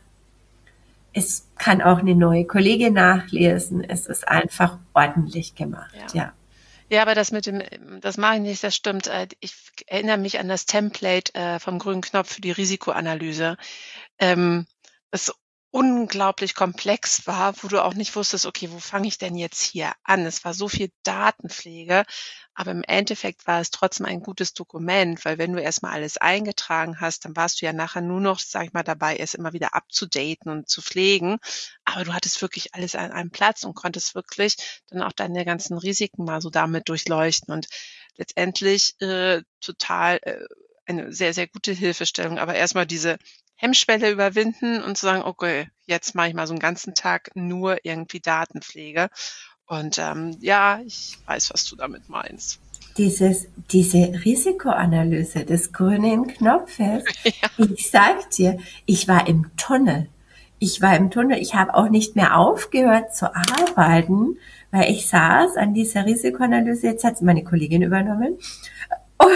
Es kann auch eine neue Kollegin nachlesen. Es ist einfach ordentlich gemacht, ja.
Ja, ja, aber das mit dem, das mache ich nicht, das stimmt. Äh, Ich erinnere mich an das Template äh, vom grünen Knopf für die Risikoanalyse, ähm, das unglaublich komplex war, wo du auch nicht wusstest, okay, wo fange ich denn jetzt hier an? Es war so viel Datenpflege, aber im Endeffekt war es trotzdem ein gutes Dokument, weil wenn du erstmal alles eingetragen hast, dann warst du ja nachher nur noch, sag ich mal, dabei, es immer wieder abzudaten und zu pflegen. Aber du hattest wirklich alles an einem Platz und konntest wirklich dann auch deine ganzen Risiken mal so damit durchleuchten. Und letztendlich äh, total äh, eine sehr, sehr gute Hilfestellung. Aber erstmal diese Hemmschwelle überwinden und zu sagen, okay, jetzt mache ich mal so einen ganzen Tag nur irgendwie Datenpflege. Und ähm, ja, ich weiß, was du damit meinst.
Dieses, diese Risikoanalyse des grünen Knopfes,
Ja.
ich sag dir, ich war im Tunnel. Ich war im Tunnel. Ich habe auch nicht mehr aufgehört zu arbeiten, weil ich saß an dieser Risikoanalyse. Jetzt hat es meine Kollegin übernommen. Und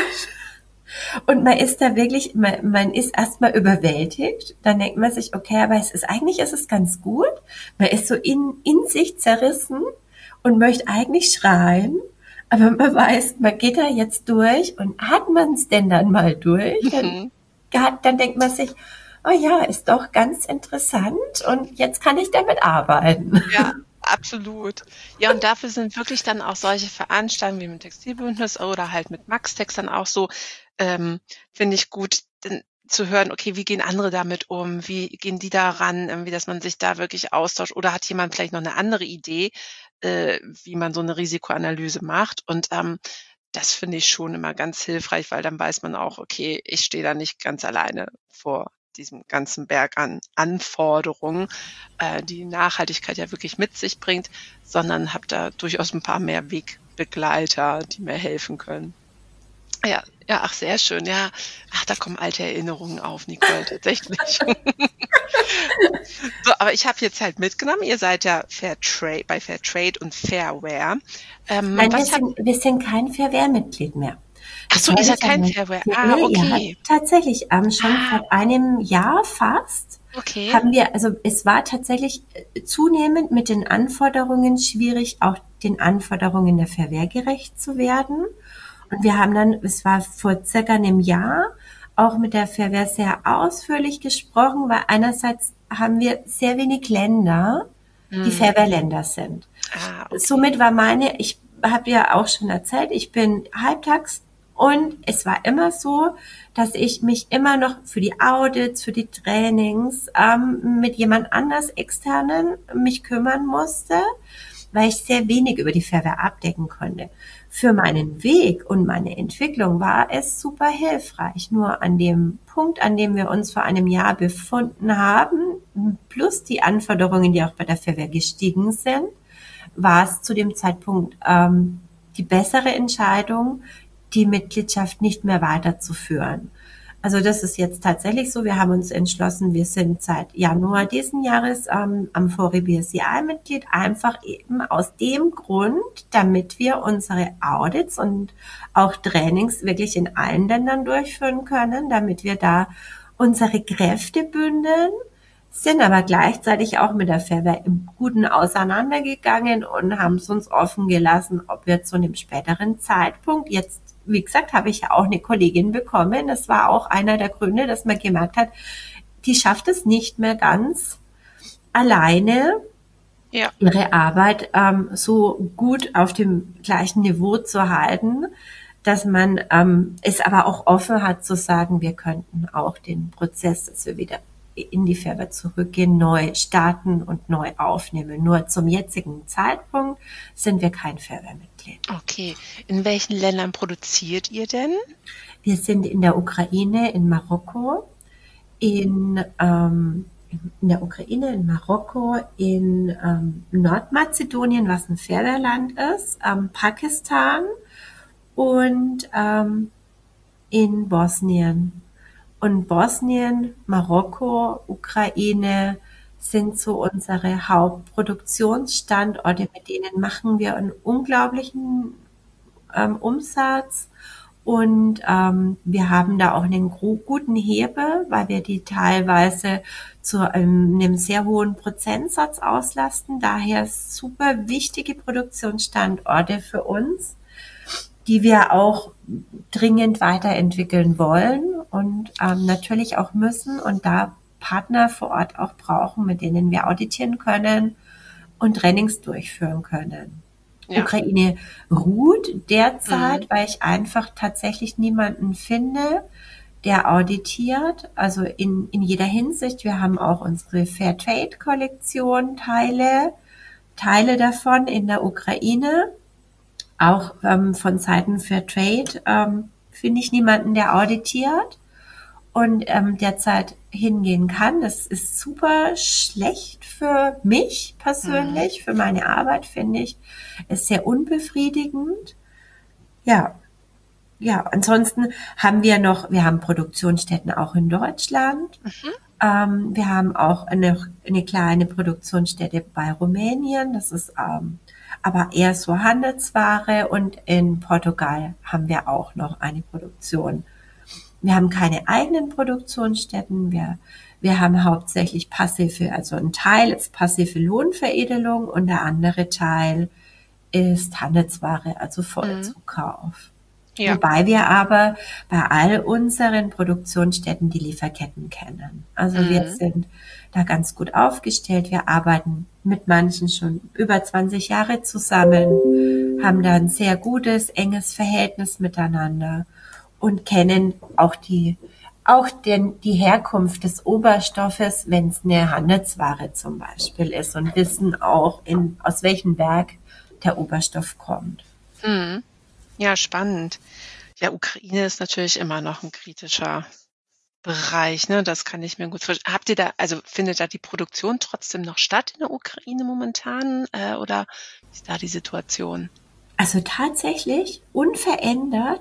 Und man ist da wirklich, man, man ist erstmal überwältigt. Dann denkt man sich, okay, aber es ist eigentlich ist es ganz gut. Man ist so in, in sich zerrissen und möchte eigentlich schreien. Aber man weiß, man geht da jetzt durch und hat man es denn dann mal durch, dann, dann denkt man sich, oh ja, ist doch ganz interessant und jetzt kann ich damit arbeiten.
Ja, absolut. Ja, und dafür sind wirklich dann auch solche Veranstaltungen wie mit Textilbündnis oder halt mit Maxtex dann auch so, ähm, finde ich gut, denn zu hören, okay, wie gehen andere damit um, wie gehen die da ran, irgendwie, dass man sich da wirklich austauscht oder hat jemand vielleicht noch eine andere Idee, äh, wie man so eine Risikoanalyse macht. Und ähm, das finde ich schon immer ganz hilfreich, weil dann weiß man auch, okay, ich stehe da nicht ganz alleine vor diesem ganzen Berg an Anforderungen, äh, die Nachhaltigkeit ja wirklich mit sich bringt, sondern habe da durchaus ein paar mehr Wegbegleiter, die mir helfen können. Ja, ja, ach, sehr schön, ja. Ach, da kommen alte Erinnerungen auf, Nicole, tatsächlich. So, aber ich habe jetzt halt mitgenommen, ihr seid ja Fairtrade bei Fairtrade und Fairware. Ähm,
Nein, wir
was habt
sind, wir sind kein Fairware-Mitglied mehr.
Ach
Das
so, ihr
wollte
seid
ich
kein
aber.
Fairware. Ah,
Nee, ja,
okay.
tatsächlich, ähm, schon
Ah,
seit einem Jahr fast
okay.
haben wir, also es war tatsächlich äh, zunehmend mit den Anforderungen schwierig, auch den Anforderungen der Fairware gerecht zu werden. Und wir haben dann, es war vor circa einem Jahr, auch mit der Fairware sehr ausführlich gesprochen, weil einerseits haben wir sehr wenig Länder, die
Mhm.
Fairware-Länder sind.
Ah, okay.
Somit war meine, ich habe ja auch schon erzählt, ich bin halbtags und es war immer so, dass ich mich immer noch für die Audits, für die Trainings ähm, mit jemand anders externen mich kümmern musste, weil ich sehr wenig über die Fairware abdecken konnte. Für meinen Weg und meine Entwicklung war es super hilfreich. Nur an dem Punkt, an dem wir uns vor einem Jahr befunden haben, plus die Anforderungen, die auch bei der Fairware gestiegen sind, war es zu dem Zeitpunkt ähm, die bessere Entscheidung, die Mitgliedschaft nicht mehr weiterzuführen. Also das ist jetzt tatsächlich so. Wir haben uns entschlossen, wir sind seit Januar diesen Jahres ähm, am Fori B S C I-Mitglied, einfach eben aus dem Grund, damit wir unsere Audits und auch Trainings wirklich in allen Ländern durchführen können, damit wir da unsere Kräfte bündeln, sind aber gleichzeitig auch mit der Fairware im Guten auseinandergegangen und haben es uns offen gelassen, ob wir zu einem späteren Zeitpunkt, jetzt, wie gesagt, habe ich ja auch eine Kollegin bekommen, das war auch einer der Gründe, dass man gemerkt hat, die schafft es nicht mehr ganz alleine,
Ja.
ihre Arbeit ähm, so gut auf dem gleichen Niveau zu halten, dass man ähm, es aber auch offen hat zu sagen, wir könnten auch den Prozess, dass wir wieder in die Fairware zurückgehen, neu starten und neu aufnehmen. Nur zum jetzigen Zeitpunkt sind wir kein Fairware-Mitglied.
Okay. In welchen Ländern produziert ihr denn?
Wir sind in der Ukraine, in Marokko, in, ähm, in der Ukraine, in Marokko, in ähm, Nordmazedonien, was ein Fairware-Land ist, ähm, Pakistan und ähm, in Bosnien. Und Bosnien, Marokko, Ukraine sind so unsere Hauptproduktionsstandorte, mit denen machen wir einen unglaublichen ähm, Umsatz. Und ähm, wir haben da auch einen guten Hebel, weil wir die teilweise zu einem, einem sehr hohen Prozentsatz auslasten. Daher super wichtige Produktionsstandorte für uns, die wir auch dringend weiterentwickeln wollen und ähm, natürlich auch müssen und da Partner vor Ort auch brauchen, mit denen wir auditieren können und Trainings durchführen können.
Ja.
Ukraine ruht derzeit,
Mhm.
weil ich einfach tatsächlich niemanden finde, der auditiert, also in, in jeder Hinsicht. Wir haben auch unsere Fairtrade-Kollektion, Teile, Teile davon in der Ukraine. Auch ähm, von Seiten Fairtrade ähm, finde ich niemanden, der auditiert und ähm, derzeit hingehen kann. Das ist super schlecht für mich persönlich,
Mhm.
für meine Arbeit, finde ich. Ist sehr unbefriedigend. Ja, ja, ansonsten haben wir noch, wir haben Produktionsstätten auch in Deutschland.
Mhm.
Ähm, wir haben auch eine, eine kleine Produktionsstätte bei Rumänien. Das ist ähm, aber eher so Handelsware. Und in Portugal haben wir auch noch eine Produktion. Wir haben keine eigenen Produktionsstätten. Wir, wir haben hauptsächlich passive, also ein Teil ist passive Lohnveredelung und der andere Teil ist Handelsware, also
Mhm.
Vollzukauf.
Ja.
Wobei wir aber bei all unseren Produktionsstätten die Lieferketten kennen. Also wir
Mhm.
sind da ganz gut aufgestellt. Wir arbeiten mit manchen schon über zwanzig Jahre zusammen, haben da ein sehr gutes, enges Verhältnis miteinander und kennen auch die, auch den, die Herkunft des Oberstoffes, wenn es eine Handelsware zum Beispiel ist und wissen auch, in, aus welchem Werk der Oberstoff kommt.
Mhm. Ja, spannend. Ja, Ukraine ist natürlich immer noch ein kritischer Bereich, ne? Das kann ich mir gut vorstellen. Habt ihr da, also findet da die Produktion trotzdem noch statt in der Ukraine momentan, äh, oder wie ist da die Situation?
Also tatsächlich unverändert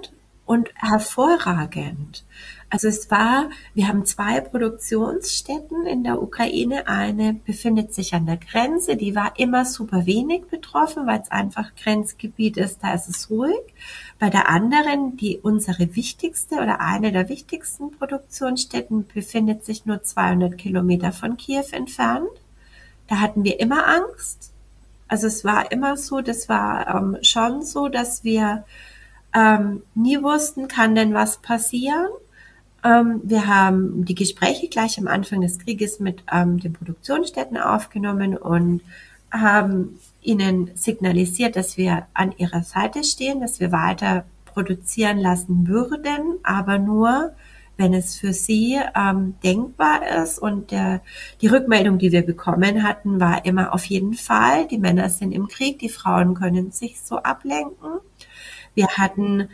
und hervorragend. Also es war, wir haben zwei Produktionsstätten in der Ukraine. Eine befindet sich an der Grenze, die war immer super wenig betroffen, weil es einfach Grenzgebiet ist, da ist es ruhig. Bei der anderen, die unsere wichtigste oder eine der wichtigsten Produktionsstätten, befindet sich nur zweihundert Kilometer von Kiew entfernt. Da hatten wir immer Angst. Also es war immer so, das war ähm, schon so, dass wir ähm, nie wussten, kann denn was passieren. Ähm, wir haben die Gespräche gleich am Anfang des Krieges mit ähm, den Produktionsstätten aufgenommen und haben ihnen signalisiert, dass wir an ihrer Seite stehen, dass wir weiter produzieren lassen würden, aber nur, wenn es für sie ähm, denkbar ist. Und äh, die Rückmeldung, die wir bekommen hatten, war immer auf jeden Fall, die Männer sind im Krieg, die Frauen können sich so ablenken. Wir hatten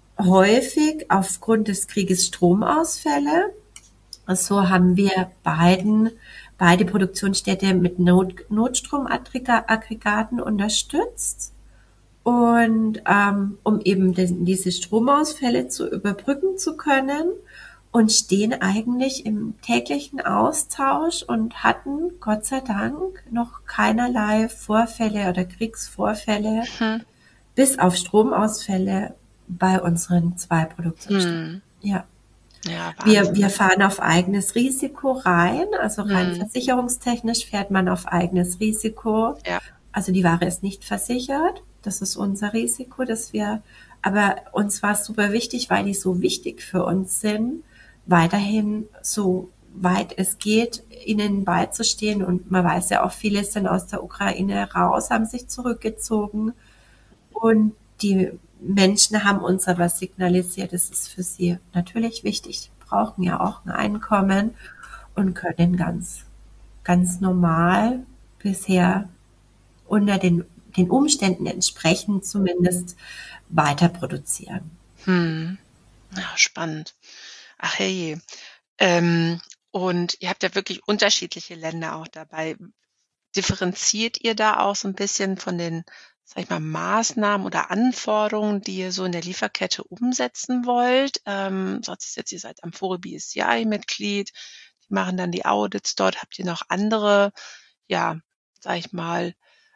häufig aufgrund des Krieges Stromausfälle. So haben wir beiden, beide Produktionsstädte mit Not, Notstromaggregaten unterstützt. Und ähm, um eben den, diese Stromausfälle zu überbrücken zu können, und stehen eigentlich im täglichen Austausch und hatten Gott sei Dank noch keinerlei Vorfälle oder Kriegsvorfälle, hm. bis auf Stromausfälle bei unseren zwei Produktionsstätten. Hm. Ja. Ja, wir, wir fahren auf eigenes Risiko rein, also rein hm. versicherungstechnisch fährt man auf eigenes Risiko. Ja. Also die Ware ist nicht versichert, das ist unser Risiko, dass wir, aber uns war es super wichtig, weil die so wichtig für uns sind, weiterhin so weit es geht, ihnen beizustehen. Und man weiß ja auch, viele sind aus der Ukraine raus, haben sich zurückgezogen. Und die Menschen haben uns aber signalisiert, es ist für sie natürlich wichtig, brauchen ja auch ein Einkommen und können ganz, ganz normal bisher unter den, den Umständen entsprechend zumindest weiter produzieren.
Hm. Ja, spannend. Ach hey, ähm, und ihr habt ja wirklich unterschiedliche Länder auch dabei. Differenziert ihr da auch so ein bisschen von den, sag ich mal, Maßnahmen oder Anforderungen, die ihr so in der Lieferkette umsetzen wollt? Ähm, so ist jetzt, ihr seid Amphore B S C I-Mitglied, die machen dann die Audits dort. Habt ihr noch andere, ja, sag ich mal,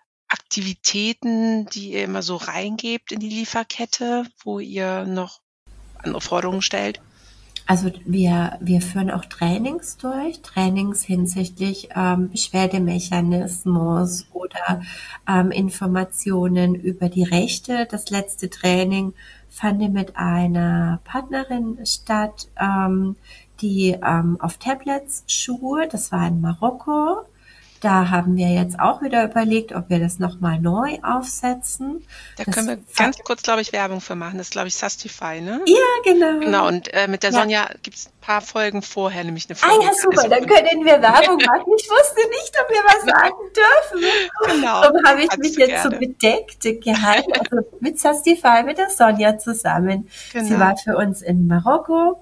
Aktivitäten, die ihr immer so reingebt in die Lieferkette, wo ihr noch andere Forderungen stellt?
Also wir, wir führen auch Trainings durch, Trainings hinsichtlich ähm, Beschwerdemechanismus oder ähm, Informationen über die Rechte. Das letzte Training fand mit einer Partnerin statt, ähm, die ähm, auf Tablets schult. Das war in Marokko. Da haben wir jetzt auch wieder überlegt, ob wir das nochmal neu aufsetzen.
Da das können wir ganz kurz, glaube ich, Werbung für machen. Das ist, glaube ich, Sustify, ne?
Ja, genau.
Genau, und äh, mit der ja. Sonja gibt es ein paar Folgen vorher, nämlich eine
Folge. Ah ja, super, dann können wir Werbung machen. Ich wusste nicht, ob wir was sagen dürfen. Genau. Darum habe ich mich jetzt gerne. so bedeckt gehalten. Also mit Sustify, mit der Sonja zusammen. Genau. Sie war für uns in Marokko.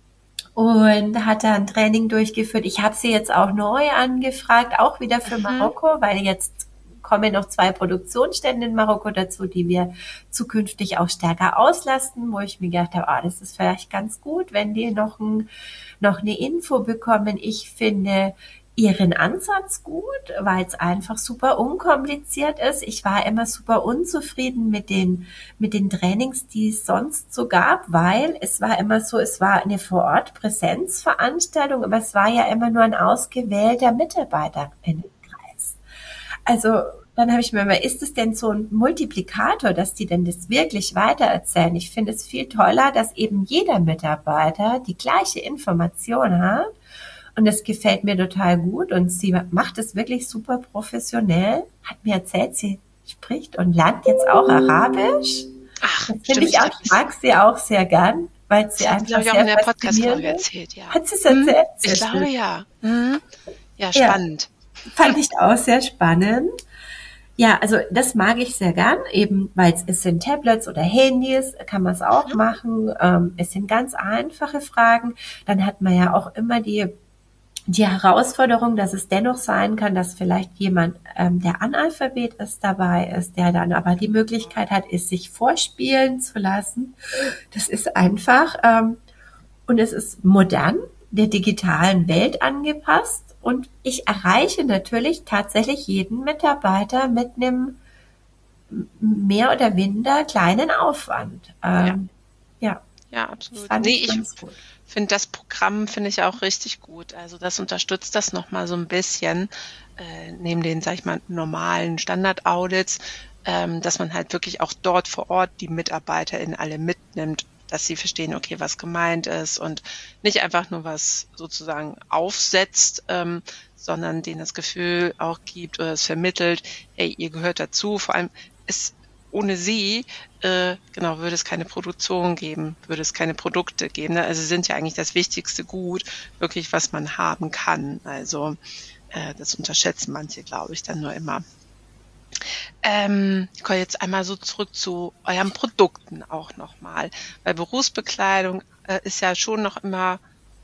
Und hat da ein Training durchgeführt. Ich habe sie jetzt auch neu angefragt, auch wieder für mhm. Marokko, weil jetzt kommen noch zwei Produktionsstätten in Marokko dazu, die wir zukünftig auch stärker auslasten, wo ich mir gedacht habe, ah, das ist vielleicht ganz gut, wenn die noch, ein, noch eine Info bekommen. Ich finde ihren Ansatz gut, weil es einfach super unkompliziert ist. Ich war immer super unzufrieden mit den mit den Trainings, die es sonst so gab, weil es war immer so, es war eine Vor-Ort-Präsenzveranstaltung, aber es war ja immer nur ein ausgewählter Mitarbeiterinnenkreis. Also dann habe ich mir mal, ist es denn so ein Multiplikator, dass die denn das wirklich weitererzählen? Ich finde es viel toller, dass eben jeder Mitarbeiter die gleiche Information hat. Und das gefällt mir total gut und sie macht es wirklich super professionell. Hat mir erzählt, sie spricht und lernt jetzt auch Arabisch.
Ach,
das finde ich auch, ich mag sie auch sehr gern, weil sie einfach sehr
faszinierend. Hat sie, glaube ich, auch in der Podcast-Folge erzählt, ja.
Hat sie es erzählt?
Hm, ich glaube, schön. ja. Hm. Ja, spannend.
Ja, fand ich auch sehr spannend. Ja, also das mag ich sehr gern, eben weil es sind Tablets oder Handys, kann man es auch mhm. machen. Ähm, es sind ganz einfache Fragen. Dann hat man ja auch immer die die Herausforderung, dass es dennoch sein kann, dass vielleicht jemand, ähm, der Analphabet ist, dabei ist, der dann aber die Möglichkeit hat, es sich vorspielen zu lassen. Das ist einfach, ähm, und es ist modern, der digitalen Welt angepasst. Und ich erreiche natürlich tatsächlich jeden Mitarbeiter mit einem mehr oder minder kleinen Aufwand. Ähm, ja.
ja. Ja, absolut. Nee, ich finde das Programm, finde ich auch richtig gut. Also das unterstützt das nochmal so ein bisschen, äh, neben den, sag ich mal, normalen Standard-Audits, ähm, dass man halt wirklich auch dort vor Ort die MitarbeiterInnen alle mitnimmt, dass sie verstehen, okay, was gemeint ist und nicht einfach nur was sozusagen aufsetzt, ähm, sondern denen das Gefühl auch gibt oder es vermittelt, hey, ihr gehört dazu. Vor allem ist ohne sie, äh, genau, würde es keine Produktion geben, würde es keine Produkte geben. Ne? Also sie sind ja eigentlich das wichtigste Gut, wirklich, was man haben kann. Also äh, das unterschätzen manche, glaube ich, dann nur immer. Ähm, ich komme jetzt einmal so zurück zu euren Produkten auch nochmal, weil Berufsbekleidung äh, ist ja schon noch immer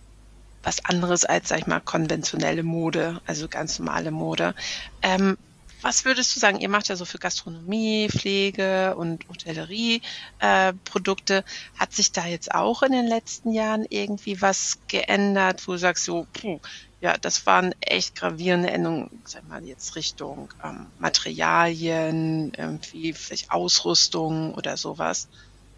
was anderes als, sag ich mal, konventionelle Mode, also ganz normale Mode. Ähm, was würdest du sagen, ihr macht ja so für Gastronomie, Pflege und Hotellerie äh, Produkte. Hat sich da jetzt auch in den letzten Jahren irgendwie was geändert, wo du sagst, so, puh, ja, das waren echt gravierende Änderungen, sag mal jetzt Richtung ähm, Materialien, irgendwie vielleicht Ausrüstung oder sowas?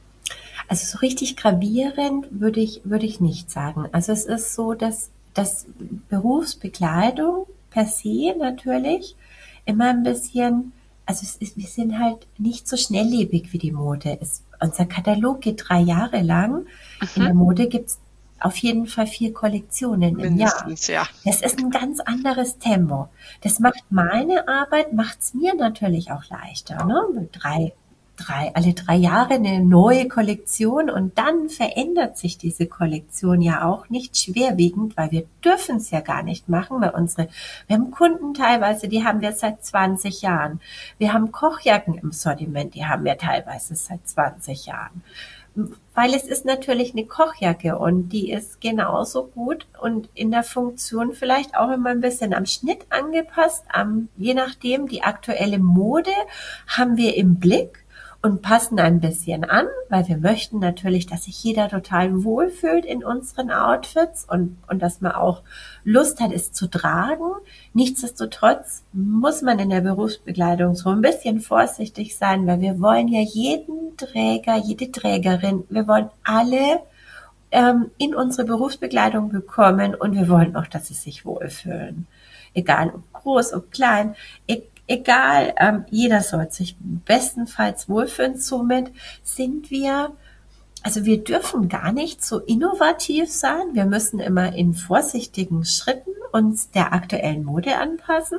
Also so richtig gravierend würde ich, würde ich nicht sagen. Also es ist so, dass, dass Berufsbekleidung per se natürlich immer ein bisschen, also es ist, wir sind halt nicht so schnelllebig wie die Mode. Es, unser Katalog geht drei Jahre lang. Mhm. In der Mode gibt's auf jeden Fall vier Kollektionen im Jahr. Ja. Das ist ein ganz anderes Tempo. Das macht meine Arbeit, macht's mir natürlich auch leichter, ne? Mit drei Drei, alle drei Jahre eine neue Kollektion und dann verändert sich diese Kollektion ja auch nicht schwerwiegend, weil wir dürfen es ja gar nicht machen, weil unsere, wir haben Kunden teilweise, die haben wir seit zwanzig Jahren. Wir haben Kochjacken im Sortiment, die haben wir teilweise seit zwanzig Jahren. Weil es ist natürlich eine Kochjacke und die ist genauso gut und in der Funktion vielleicht auch immer ein bisschen am Schnitt angepasst, am, je nachdem die aktuelle Mode haben wir im Blick und passen ein bisschen an, weil wir möchten natürlich, dass sich jeder total wohlfühlt in unseren Outfits und, und dass man auch Lust hat, es zu tragen. Nichtsdestotrotz muss man in der Berufsbekleidung so ein bisschen vorsichtig sein, weil wir wollen ja jeden Träger, jede Trägerin, wir wollen alle ähm, in unsere Berufsbekleidung bekommen und wir wollen auch, dass sie sich wohlfühlen. Egal ob groß, ob klein, egal. Egal, ähm, jeder soll sich bestenfalls wohlfühlen. Somit sind wir, also wir dürfen gar nicht so innovativ sein. Wir müssen immer in vorsichtigen Schritten uns der aktuellen Mode anpassen.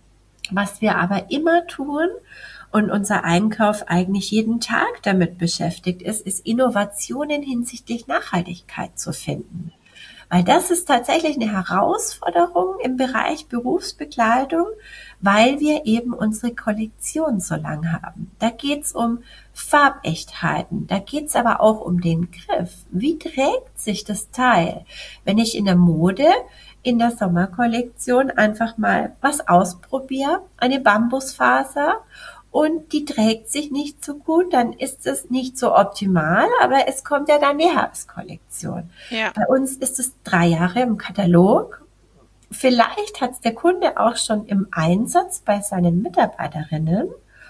Was wir aber immer tun und unser Einkauf eigentlich jeden Tag damit beschäftigt ist, ist Innovationen hinsichtlich Nachhaltigkeit zu finden. Weil das ist tatsächlich eine Herausforderung im Bereich Berufsbekleidung, weil wir eben unsere Kollektion so lang haben. Da geht's um Farbechtheiten, da geht's aber auch um den Griff. Wie trägt sich das Teil? Wenn ich in der Mode in der Sommerkollektion einfach mal was ausprobiere, eine Bambusfaser, und die trägt sich nicht so gut, dann ist es nicht so optimal, aber es kommt ja dann die Herbstkollektion. Ja. Bei uns ist es drei Jahre im Katalog. Vielleicht hat es der Kunde auch schon im Einsatz bei seinen Mitarbeiterinnen,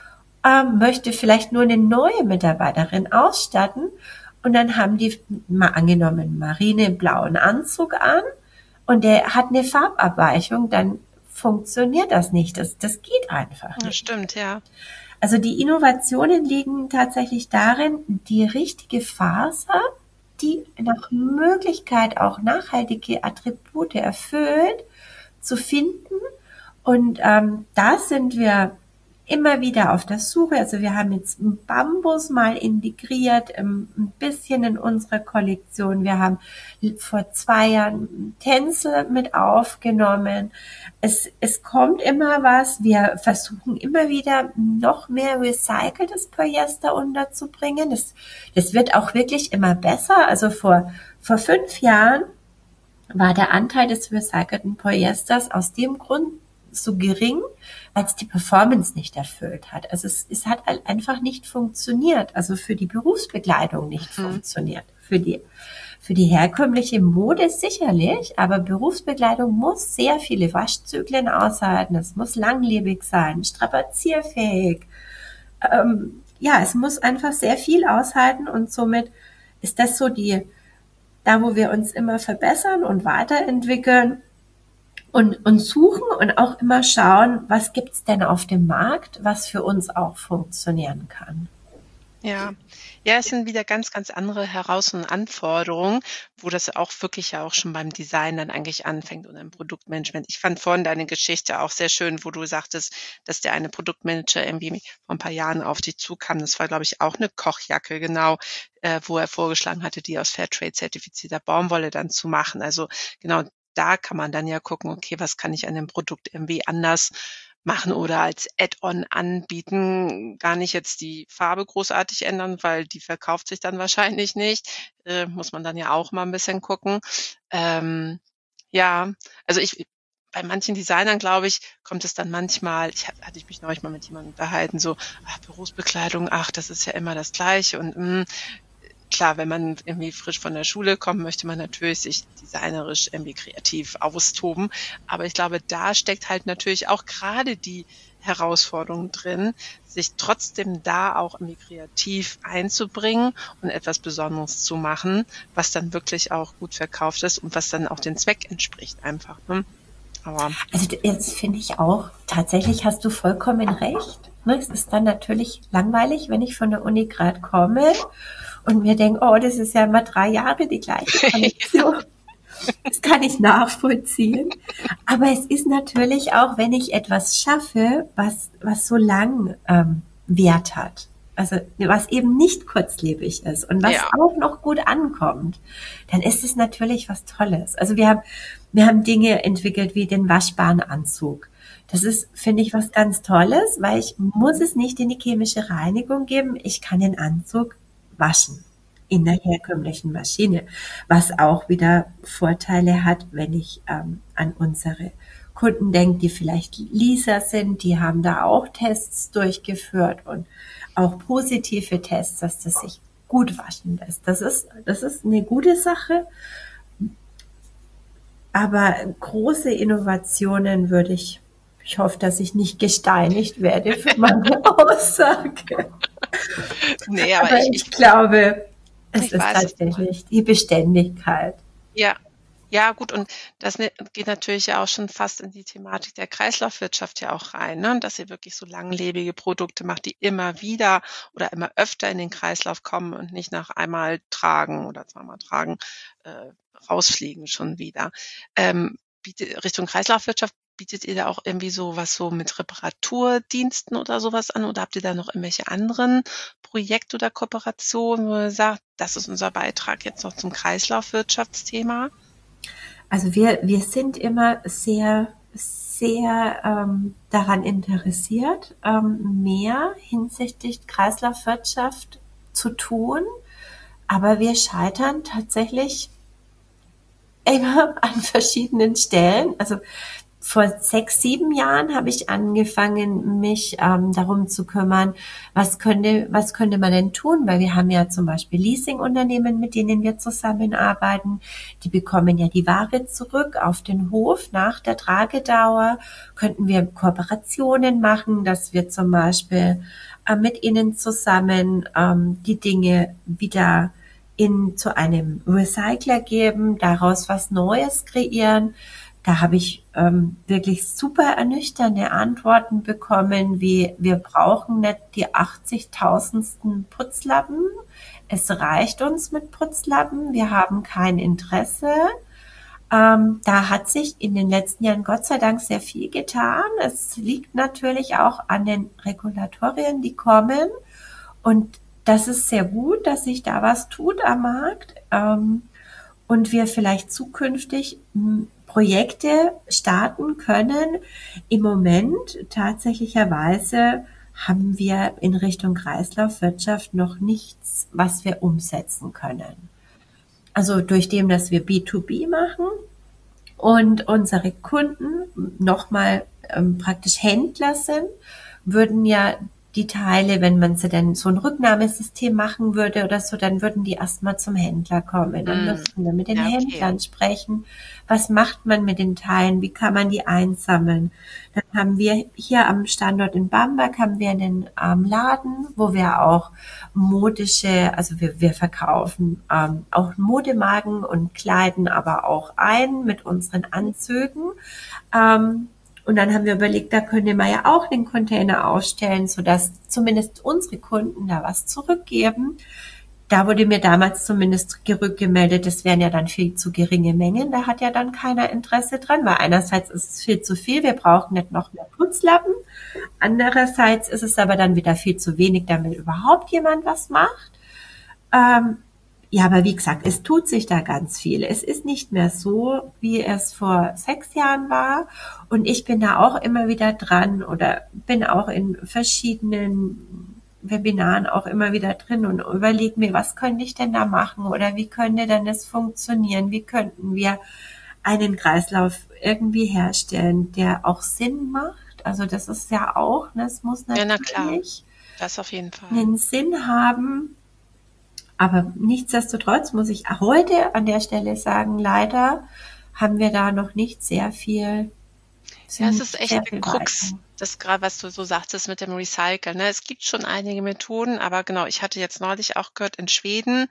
ähm, möchte vielleicht nur eine neue Mitarbeiterin ausstatten und dann haben die mal angenommen einen marineblauen Anzug an und der hat eine Farbabweichung, dann funktioniert das nicht. Das, das geht einfach nicht.
Das stimmt, ja.
Also die Innovationen liegen tatsächlich darin, die richtige Faser, die nach Möglichkeit auch nachhaltige Attribute erfüllt, zu finden. Und ähm, da sind wir immer wieder auf der Suche. Also wir haben jetzt Bambus mal integriert, ähm, ein bisschen in unserer Kollektion. Wir haben vor zwei Jahren Tencel mit aufgenommen. Es, es kommt immer was. Wir versuchen immer wieder noch mehr recyceltes Polyester unterzubringen. Das, das wird auch wirklich immer besser. Also vor, vor fünf Jahren war der Anteil des recycelten Polyesters aus dem Grund so gering, als die Performance nicht erfüllt hat. Also es, es hat halt einfach nicht funktioniert, also für die Berufsbekleidung nicht mhm. funktioniert. Für die, für die herkömmliche Mode sicherlich, aber Berufsbekleidung muss sehr viele Waschzyklen aushalten, es muss langlebig sein, strapazierfähig. Ähm, ja, es muss einfach sehr viel aushalten und somit ist das so die, da wo wir uns immer verbessern und weiterentwickeln, Und, und suchen und auch immer schauen, was gibt's denn auf dem Markt, was für uns auch funktionieren kann.
Ja, ja, es sind wieder ganz, ganz andere Herausforderungen und Anforderungen, wo das auch wirklich ja auch schon beim Design dann eigentlich anfängt und im Produktmanagement. Ich fand vorhin deine Geschichte auch sehr schön, wo du sagtest, dass der eine Produktmanager irgendwie vor ein paar Jahren auf dich zukam. Das war, glaube ich, auch eine Kochjacke, genau, äh, wo er vorgeschlagen hatte, die aus Fairtrade-zertifizierter Baumwolle dann zu machen. Also genau, da kann man dann ja gucken, okay, was kann ich an dem Produkt irgendwie anders machen oder als Add-on anbieten, gar nicht jetzt die Farbe großartig ändern, weil die verkauft sich dann wahrscheinlich nicht. Äh, muss man dann ja auch mal ein bisschen gucken. Ähm, ja, also ich bei manchen Designern, glaube ich, kommt es dann manchmal, ich hatte ich mich neulich mal mit jemandem unterhalten, so, ach, Berufsbekleidung, ach, das ist ja immer das Gleiche und mh, klar, wenn man irgendwie frisch von der Schule kommt, möchte man natürlich sich designerisch irgendwie kreativ austoben. Aber ich glaube, da steckt halt natürlich auch gerade die Herausforderung drin, sich trotzdem da auch irgendwie kreativ einzubringen und etwas Besonderes zu machen, was dann wirklich auch gut verkauft ist und was dann auch den Zweck entspricht einfach. Ne?
Aber also jetzt finde ich auch, tatsächlich hast du vollkommen recht. Ne? Es ist dann natürlich langweilig, wenn ich von der Uni gerade komme und mir denke, oh, das ist ja immer drei Jahre die gleiche Kollektion. Das kann ich nachvollziehen. Aber es ist natürlich auch, wenn ich etwas schaffe, was, was so lang ähm, Wert hat. Also was eben nicht kurzlebig ist und was ja. auch noch gut ankommt, dann ist es natürlich was Tolles. Also wir haben, wir haben Dinge entwickelt wie den waschbaren Anzug. Das ist, finde ich, was ganz Tolles, weil ich muss es nicht in die chemische Reinigung geben. Ich kann den Anzug waschen in der herkömmlichen Maschine, was auch wieder Vorteile hat, wenn ich ähm, an unsere Kunden denke, die vielleicht Leaser sind, die haben da auch Tests durchgeführt und auch positive Tests, dass das sich gut waschen lässt. Das ist, das ist eine gute Sache, aber große Innovationen würde ich, ich hoffe, dass ich nicht gesteinigt werde für meine Aussage. Nee, aber, aber ich, ich glaube, es ist tatsächlich die Beständigkeit.
Ja, ja, gut. Und das geht natürlich ja auch schon fast in die Thematik der Kreislaufwirtschaft ja auch rein, ne? Dass ihr wirklich so langlebige Produkte macht, die immer wieder oder immer öfter in den Kreislauf kommen und nicht nach einmal tragen oder zweimal tragen, äh, rausfliegen schon wieder. Ähm, bietet, Richtung Kreislaufwirtschaft, bietet ihr da auch irgendwie so was so mit Reparaturdiensten oder sowas an oder habt ihr da noch irgendwelche anderen Projekte oder Kooperationen, wo ihr sagt, das ist unser Beitrag jetzt noch zum Kreislaufwirtschaftsthema?
Also wir, wir sind immer sehr, sehr ähm, daran interessiert, ähm, mehr hinsichtlich Kreislaufwirtschaft zu tun, aber wir scheitern tatsächlich immer an verschiedenen Stellen. Also vor sechs, sieben Jahren habe ich angefangen, mich ähm, darum zu kümmern, was könnte, was könnte man denn tun? Weil wir haben ja zum Beispiel Leasingunternehmen, mit denen wir zusammenarbeiten. Die bekommen ja die Ware zurück auf den Hof nach der Tragedauer. Könnten wir Kooperationen machen, dass wir zum Beispiel äh, mit ihnen zusammen ähm, die Dinge wieder in zu einem Recycler geben, daraus was Neues kreieren. Da habe ich ähm, wirklich super ernüchternde Antworten bekommen, wie wir brauchen nicht die achtzigtausendsten Putzlappen. Es reicht uns mit Putzlappen. Wir haben kein Interesse. Ähm, da hat sich in den letzten Jahren Gott sei Dank sehr viel getan. Es liegt natürlich auch an den Regulatorien, die kommen. Und das ist sehr gut, dass sich da was tut am Markt. Ähm, und wir vielleicht zukünftig Projekte starten können. Im Moment tatsächlicherweise haben wir in Richtung Kreislaufwirtschaft noch nichts, was wir umsetzen können. Also durch dem, dass wir B to B machen, und unsere Kunden nochmal ähm, praktisch Händler sind, würden ja die Teile, wenn man sie dann so ein Rücknahmesystem machen würde oder so, dann würden die erstmal zum Händler kommen. Dann
Mm.
müssten wir mit den
Ja, okay.
Händlern sprechen. Was macht man mit den Teilen? Wie kann man die einsammeln? Dann haben wir hier am Standort in Bamberg haben wir einen ähm, Laden, wo wir auch modische, also wir, wir verkaufen ähm, auch Modemarken und kleiden aber auch ein mit unseren Anzügen. Ähm, Und dann haben wir überlegt, da könnte man ja auch den Container ausstellen, sodass zumindest unsere Kunden da was zurückgeben. Da wurde mir damals zumindest rückgemeldet, das wären ja dann viel zu geringe Mengen. Da hat ja dann keiner Interesse dran, weil einerseits ist es viel zu viel, wir brauchen nicht noch mehr Putzlappen. Andererseits ist es aber dann wieder viel zu wenig, damit überhaupt jemand was macht. Ähm, Ja, aber wie gesagt, es tut sich da ganz viel. Es ist nicht mehr so, wie es vor sechs Jahren war. Und ich bin da auch immer wieder dran oder bin auch in verschiedenen Webinaren auch immer wieder drin und überlege mir, was könnte ich denn da machen oder wie könnte denn das funktionieren? Wie könnten wir einen Kreislauf irgendwie herstellen, der auch Sinn macht? Also das ist ja auch, ne, es muss
Ja, na klar.
natürlich
Das auf jeden Fall.
einen Sinn haben. Aber nichtsdestotrotz muss ich heute an der Stelle sagen, leider haben wir da noch nicht sehr viel.
Ja, es
sind
ist echt
sehr
eine
viel
Krux,
weiter.
das gerade, was du so sagtest mit dem Recyceln. Ne? Es gibt schon einige Methoden, aber genau, ich hatte jetzt neulich auch gehört, in Schweden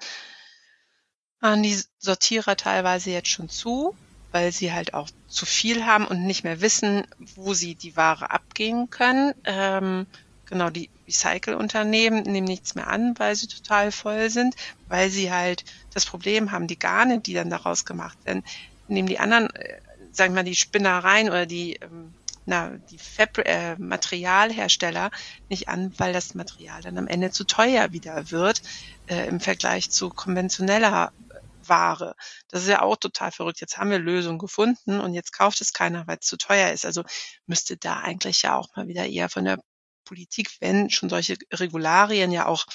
waren die Sortierer teilweise jetzt schon zu, weil sie halt auch zu viel haben und nicht mehr wissen, wo sie die Ware abgeben können. Ähm, genau, die Recycle-Unternehmen nehmen nichts mehr an, weil sie total voll sind, weil sie halt das Problem haben, die Garne, die dann daraus gemacht werden, nehmen die anderen, äh, sagen wir mal, die Spinnereien oder die, ähm, na, die Fabri- äh, Materialhersteller nicht an, weil das Material dann am Ende zu teuer wieder wird äh, im Vergleich zu konventioneller Ware. Das ist ja auch total verrückt. Jetzt haben wir Lösungen gefunden und jetzt kauft es keiner, weil es zu teuer ist. Also müsste da eigentlich ja auch mal wieder eher von der Politik, wenn schon solche Regularien ja auch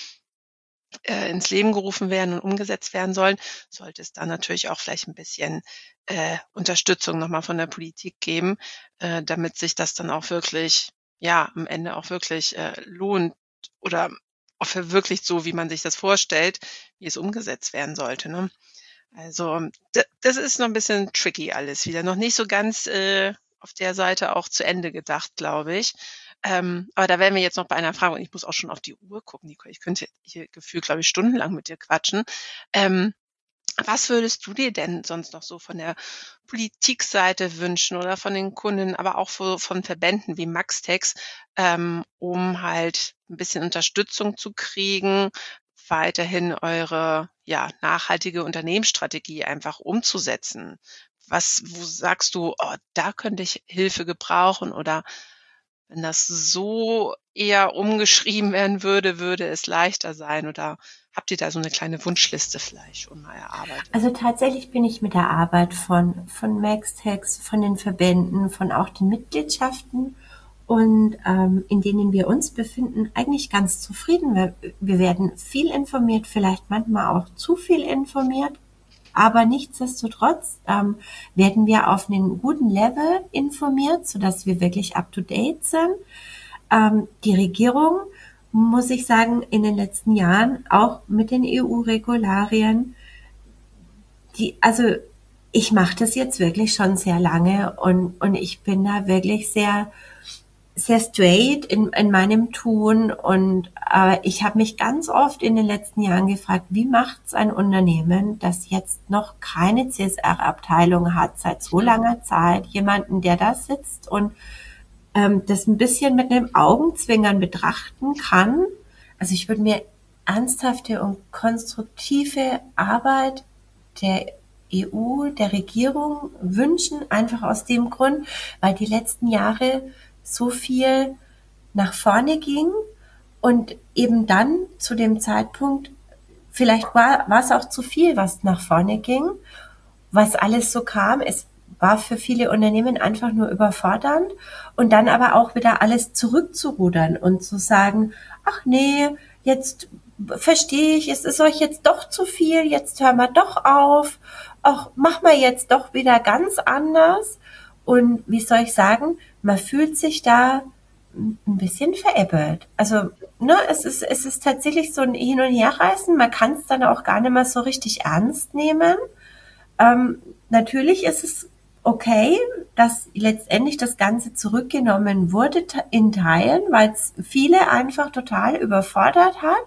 äh, ins Leben gerufen werden und umgesetzt werden sollen, sollte es da natürlich auch vielleicht ein bisschen äh, Unterstützung nochmal von der Politik geben, äh, damit sich das dann auch wirklich, ja, am Ende auch wirklich äh, lohnt oder auch verwirklicht so, wie man sich das vorstellt, wie es umgesetzt werden sollte. Ne? Also d- das ist noch ein bisschen tricky alles wieder. Noch nicht so ganz äh, auf der Seite auch zu Ende gedacht, glaube ich. Ähm, aber da wären wir jetzt noch bei einer Frage und ich muss auch schon auf die Uhr gucken, Nicole. Ich könnte hier gefühlt, glaube ich, stundenlang mit dir quatschen. Ähm, was würdest du dir denn sonst noch so von der Politikseite wünschen oder von den Kunden, aber auch von Verbänden wie Maxtex, ähm, um halt ein bisschen Unterstützung zu kriegen, weiterhin eure ja, nachhaltige Unternehmensstrategie einfach umzusetzen? Was, wo sagst du, oh, da könnte ich Hilfe gebrauchen oder wenn das so eher umgeschrieben werden würde, würde es leichter sein oder habt ihr da so eine kleine Wunschliste vielleicht schon mal erarbeitet?
Also tatsächlich bin ich mit der Arbeit von, von Maxtex, von den Verbänden, von auch den Mitgliedschaften und ähm, in denen wir uns befinden, eigentlich ganz zufrieden. Wir, wir werden viel informiert, vielleicht manchmal auch zu viel informiert, aber nichtsdestotrotz ähm, werden wir auf einem guten Level informiert, sodass wir wirklich up-to-date sind. Ähm, die Regierung, muss ich sagen, in den letzten Jahren auch mit den E U-Regularien, die, also ich mache das jetzt wirklich schon sehr lange und, und ich bin da wirklich sehr, sehr straight in, in meinem Tun und äh, ich habe mich ganz oft in den letzten Jahren gefragt, wie macht es ein Unternehmen, das jetzt noch keine C S R-Abteilung hat, seit so langer Zeit, jemanden, der da sitzt und ähm, das ein bisschen mit einem Augenzwinkern betrachten kann. Also ich würde mir ernsthafte und konstruktive Arbeit der E U, der Regierung wünschen, einfach aus dem Grund, weil die letzten Jahre so viel nach vorne ging und eben dann zu dem Zeitpunkt, vielleicht war, war es auch zu viel, was nach vorne ging, was alles so kam. Es war für viele Unternehmen einfach nur überfordernd und dann aber auch wieder alles zurückzurudern und zu sagen, ach nee, jetzt verstehe ich, es ist euch jetzt doch zu viel, jetzt hören wir doch auf. ach, mach mal jetzt doch wieder ganz anders. Und wie soll ich sagen, man fühlt sich da ein bisschen veräppelt. Also, ne, es ist, es ist tatsächlich so ein Hin- und Herreißen. Man kann es dann auch gar nicht mehr so richtig ernst nehmen. Ähm, natürlich ist es okay, dass letztendlich das Ganze zurückgenommen wurde in Teilen, weil es viele einfach total überfordert hat.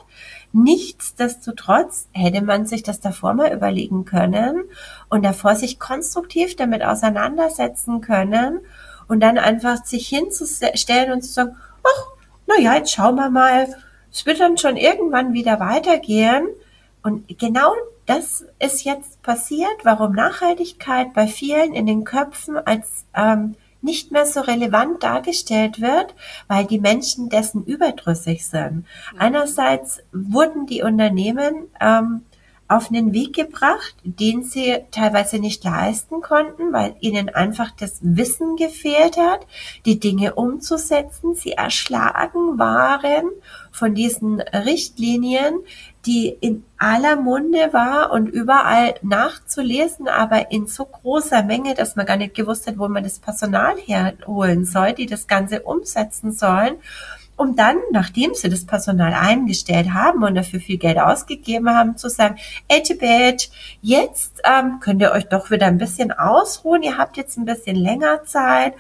Nichtsdestotrotz hätte man sich das davor mal überlegen können und davor sich konstruktiv damit auseinandersetzen können und dann einfach sich hinzustellen und zu sagen, ach, na ja, jetzt schauen wir mal, es wird dann schon irgendwann wieder weitergehen. Und genau das ist jetzt passiert, warum Nachhaltigkeit bei vielen in den Köpfen als ähm, nicht mehr so relevant dargestellt wird, weil die Menschen dessen überdrüssig sind. Einerseits wurden die Unternehmen ähm, auf einen Weg gebracht, den sie teilweise nicht leisten konnten, weil ihnen einfach das Wissen gefehlt hat, die Dinge umzusetzen. Sie erschlagen waren von diesen Richtlinien, die in aller Munde war und überall nachzulesen, aber in so großer Menge, dass man gar nicht gewusst hat, wo man das Personal herholen soll, die das Ganze umsetzen sollen. Um dann, nachdem sie das Personal eingestellt haben und dafür viel Geld ausgegeben haben, zu sagen, Etibet, jetzt ähm, könnt ihr euch doch wieder ein bisschen ausruhen, ihr habt jetzt ein bisschen länger Zeit,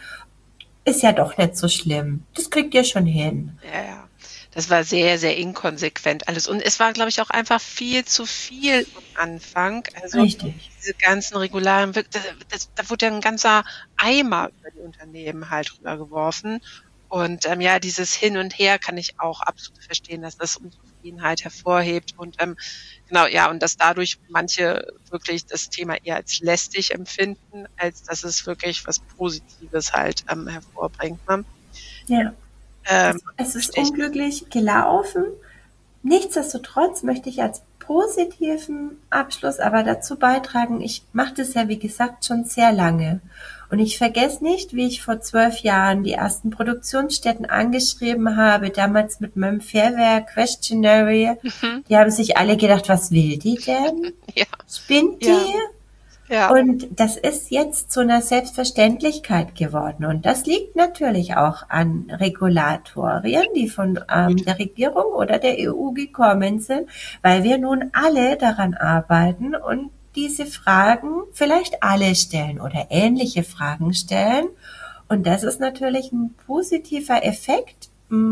ist ja doch nicht so schlimm, das kriegt ihr schon hin.
Ja, ja. Das war sehr, sehr inkonsequent alles. Und es war, glaube ich, auch einfach viel zu viel am Anfang. Also
Richtig.
Diese ganzen Regularien, das, das, da wurde ja ein ganzer Eimer über die Unternehmen halt rübergeworfen. Und ähm, ja, dieses Hin und Her kann ich auch absolut verstehen, dass das Unzufriedenheit hervorhebt. Und ähm, genau, ja, und dass dadurch manche wirklich das Thema eher als lästig empfinden, als dass es wirklich was Positives halt ähm, hervorbringt. Ne?
Ja.
Ähm,
es ist unglücklich gelaufen. Nichtsdestotrotz möchte ich als positiven Abschluss aber dazu beitragen, ich mache das ja, wie gesagt, schon sehr lange. Und ich vergesse nicht, wie ich vor zwölf Jahren die ersten Produktionsstätten angeschrieben habe, damals mit meinem Fairware Questionary. Mhm. Die haben sich alle gedacht, was will die denn? Ja. Spinnt die? Ja. Ja. Und das ist jetzt zu einer Selbstverständlichkeit geworden. Und das liegt natürlich auch an Regulatorien, die von ähm, der Regierung oder der E U gekommen sind, weil wir nun alle daran arbeiten und diese Fragen vielleicht alle stellen oder ähnliche Fragen stellen. Und das ist natürlich ein positiver Effekt.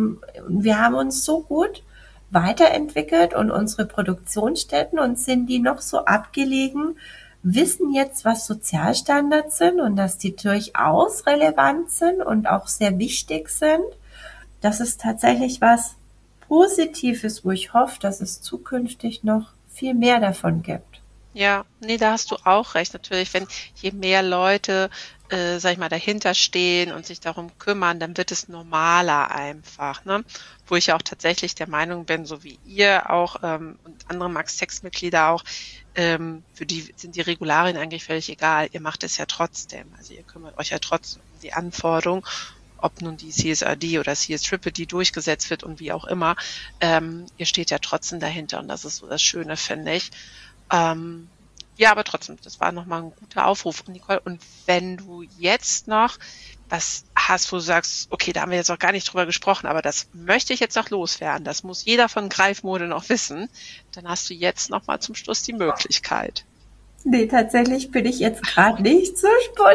Wir haben uns so gut weiterentwickelt und unsere Produktionsstätten und sind die noch so abgelegen, wissen jetzt, was Sozialstandards sind und dass die durchaus relevant sind und auch sehr wichtig sind. Das ist tatsächlich was Positives, wo ich hoffe, dass es zukünftig noch viel mehr davon gibt.
Ja, nee, da hast du auch recht. Natürlich, wenn je mehr Leute, äh, sag ich mal, dahinter stehen und sich darum kümmern, dann wird es normaler einfach, ne? Wo ich auch tatsächlich der Meinung bin, so wie ihr auch ähm, und andere Max-Text-Mitglieder auch, ähm, für die sind die Regularien eigentlich völlig egal. Ihr macht es ja trotzdem. Also ihr kümmert euch ja trotzdem um die Anforderungen, ob nun die C S R D oder C S D D durchgesetzt wird und wie auch immer. Ähm, ihr steht ja trotzdem dahinter und das ist so das Schöne, finde ich. Ähm, ja, aber trotzdem, das war nochmal ein guter Aufruf. Und Nicole, und wenn du jetzt noch was hast, wo du sagst, okay, da haben wir jetzt noch gar nicht drüber gesprochen, aber das möchte ich jetzt noch loswerden, das muss jeder von Greifmode noch wissen, dann hast du jetzt nochmal zum Schluss die Möglichkeit.
Nee, tatsächlich bin ich jetzt gerade nicht so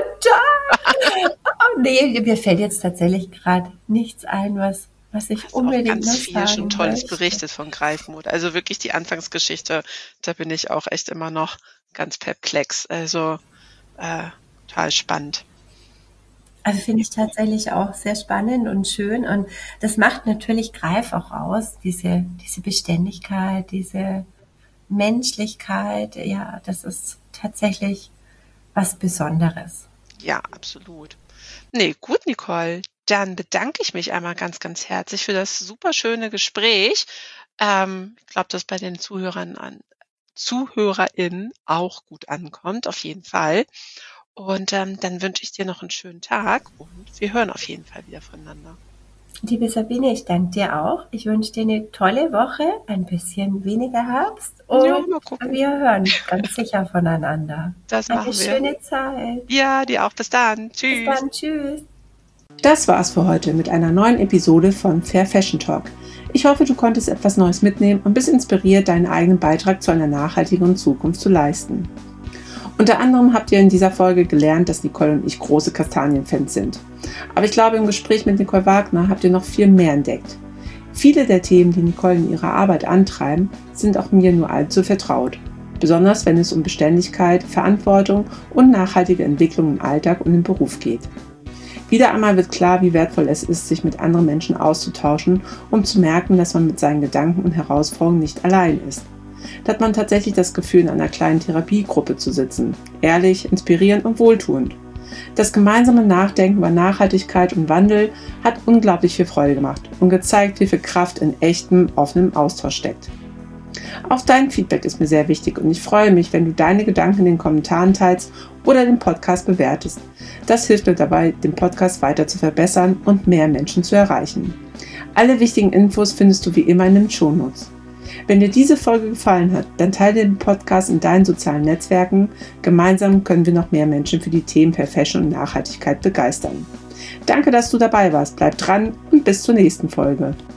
spontan. Oh, nee, mir fällt jetzt tatsächlich gerade nichts ein, was was ich
Hast
unbedingt
auch ganz viel schon Tolles
möchte.
berichtet von Greifmode. Also wirklich die Anfangsgeschichte, da bin ich auch echt immer noch ganz perplex. Also äh, total spannend.
Also finde ich tatsächlich auch sehr spannend und schön. Und das macht natürlich Greif auch aus, diese, diese Beständigkeit, diese Menschlichkeit. Ja, das ist tatsächlich was Besonderes.
Ja, absolut. Nee, gut, Nicole. Dann bedanke ich mich einmal ganz, ganz herzlich für das super schöne Gespräch. Ähm, ich glaube, dass bei den Zuhörern an, ZuhörerInnen auch gut ankommt, auf jeden Fall. Und ähm, dann wünsche ich dir noch einen schönen Tag und wir hören auf jeden Fall wieder voneinander.
Liebe Sabine, ich danke dir auch. Ich wünsche dir eine tolle Woche, ein bisschen weniger Herbst und
Ja, mal gucken.
wir hören ganz sicher voneinander.
Das
Eine
machen wir.
schöne Zeit.
Ja, dir auch. Bis dann. Tschüss.
Bis dann. Tschüss.
Das war's für heute mit einer neuen Episode von Fair Fashion Talk. Ich hoffe, du konntest etwas Neues mitnehmen und bist inspiriert, deinen eigenen Beitrag zu einer nachhaltigeren Zukunft zu leisten. Unter anderem habt ihr in dieser Folge gelernt, dass Nicole und ich große Kastanien-Fans sind. Aber ich glaube, im Gespräch mit Nicole Wagner habt ihr noch viel mehr entdeckt. Viele der Themen, die Nicole in ihrer Arbeit antreiben, sind auch mir nur allzu vertraut. Besonders wenn es um Beständigkeit, Verantwortung und nachhaltige Entwicklung im Alltag und im Beruf geht. Wieder einmal wird klar, wie wertvoll es ist, sich mit anderen Menschen auszutauschen, um zu merken, dass man mit seinen Gedanken und Herausforderungen nicht allein ist. Da hat man tatsächlich das Gefühl, in einer kleinen Therapiegruppe zu sitzen, ehrlich, inspirierend und wohltuend. Das gemeinsame Nachdenken über Nachhaltigkeit und Wandel hat unglaublich viel Freude gemacht und gezeigt, wie viel Kraft in echtem, offenem Austausch steckt. Auch dein Feedback ist mir sehr wichtig und ich freue mich, wenn du deine Gedanken in den Kommentaren teilst oder den Podcast bewertest. Das hilft mir dabei, den Podcast weiter zu verbessern und mehr Menschen zu erreichen. Alle wichtigen Infos findest du wie immer in den Shownotes. Wenn dir diese Folge gefallen hat, dann teile den Podcast in deinen sozialen Netzwerken. Gemeinsam können wir noch mehr Menschen für die Themen Fair Fashion und Nachhaltigkeit begeistern. Danke, dass du dabei warst. Bleib dran und bis zur nächsten Folge.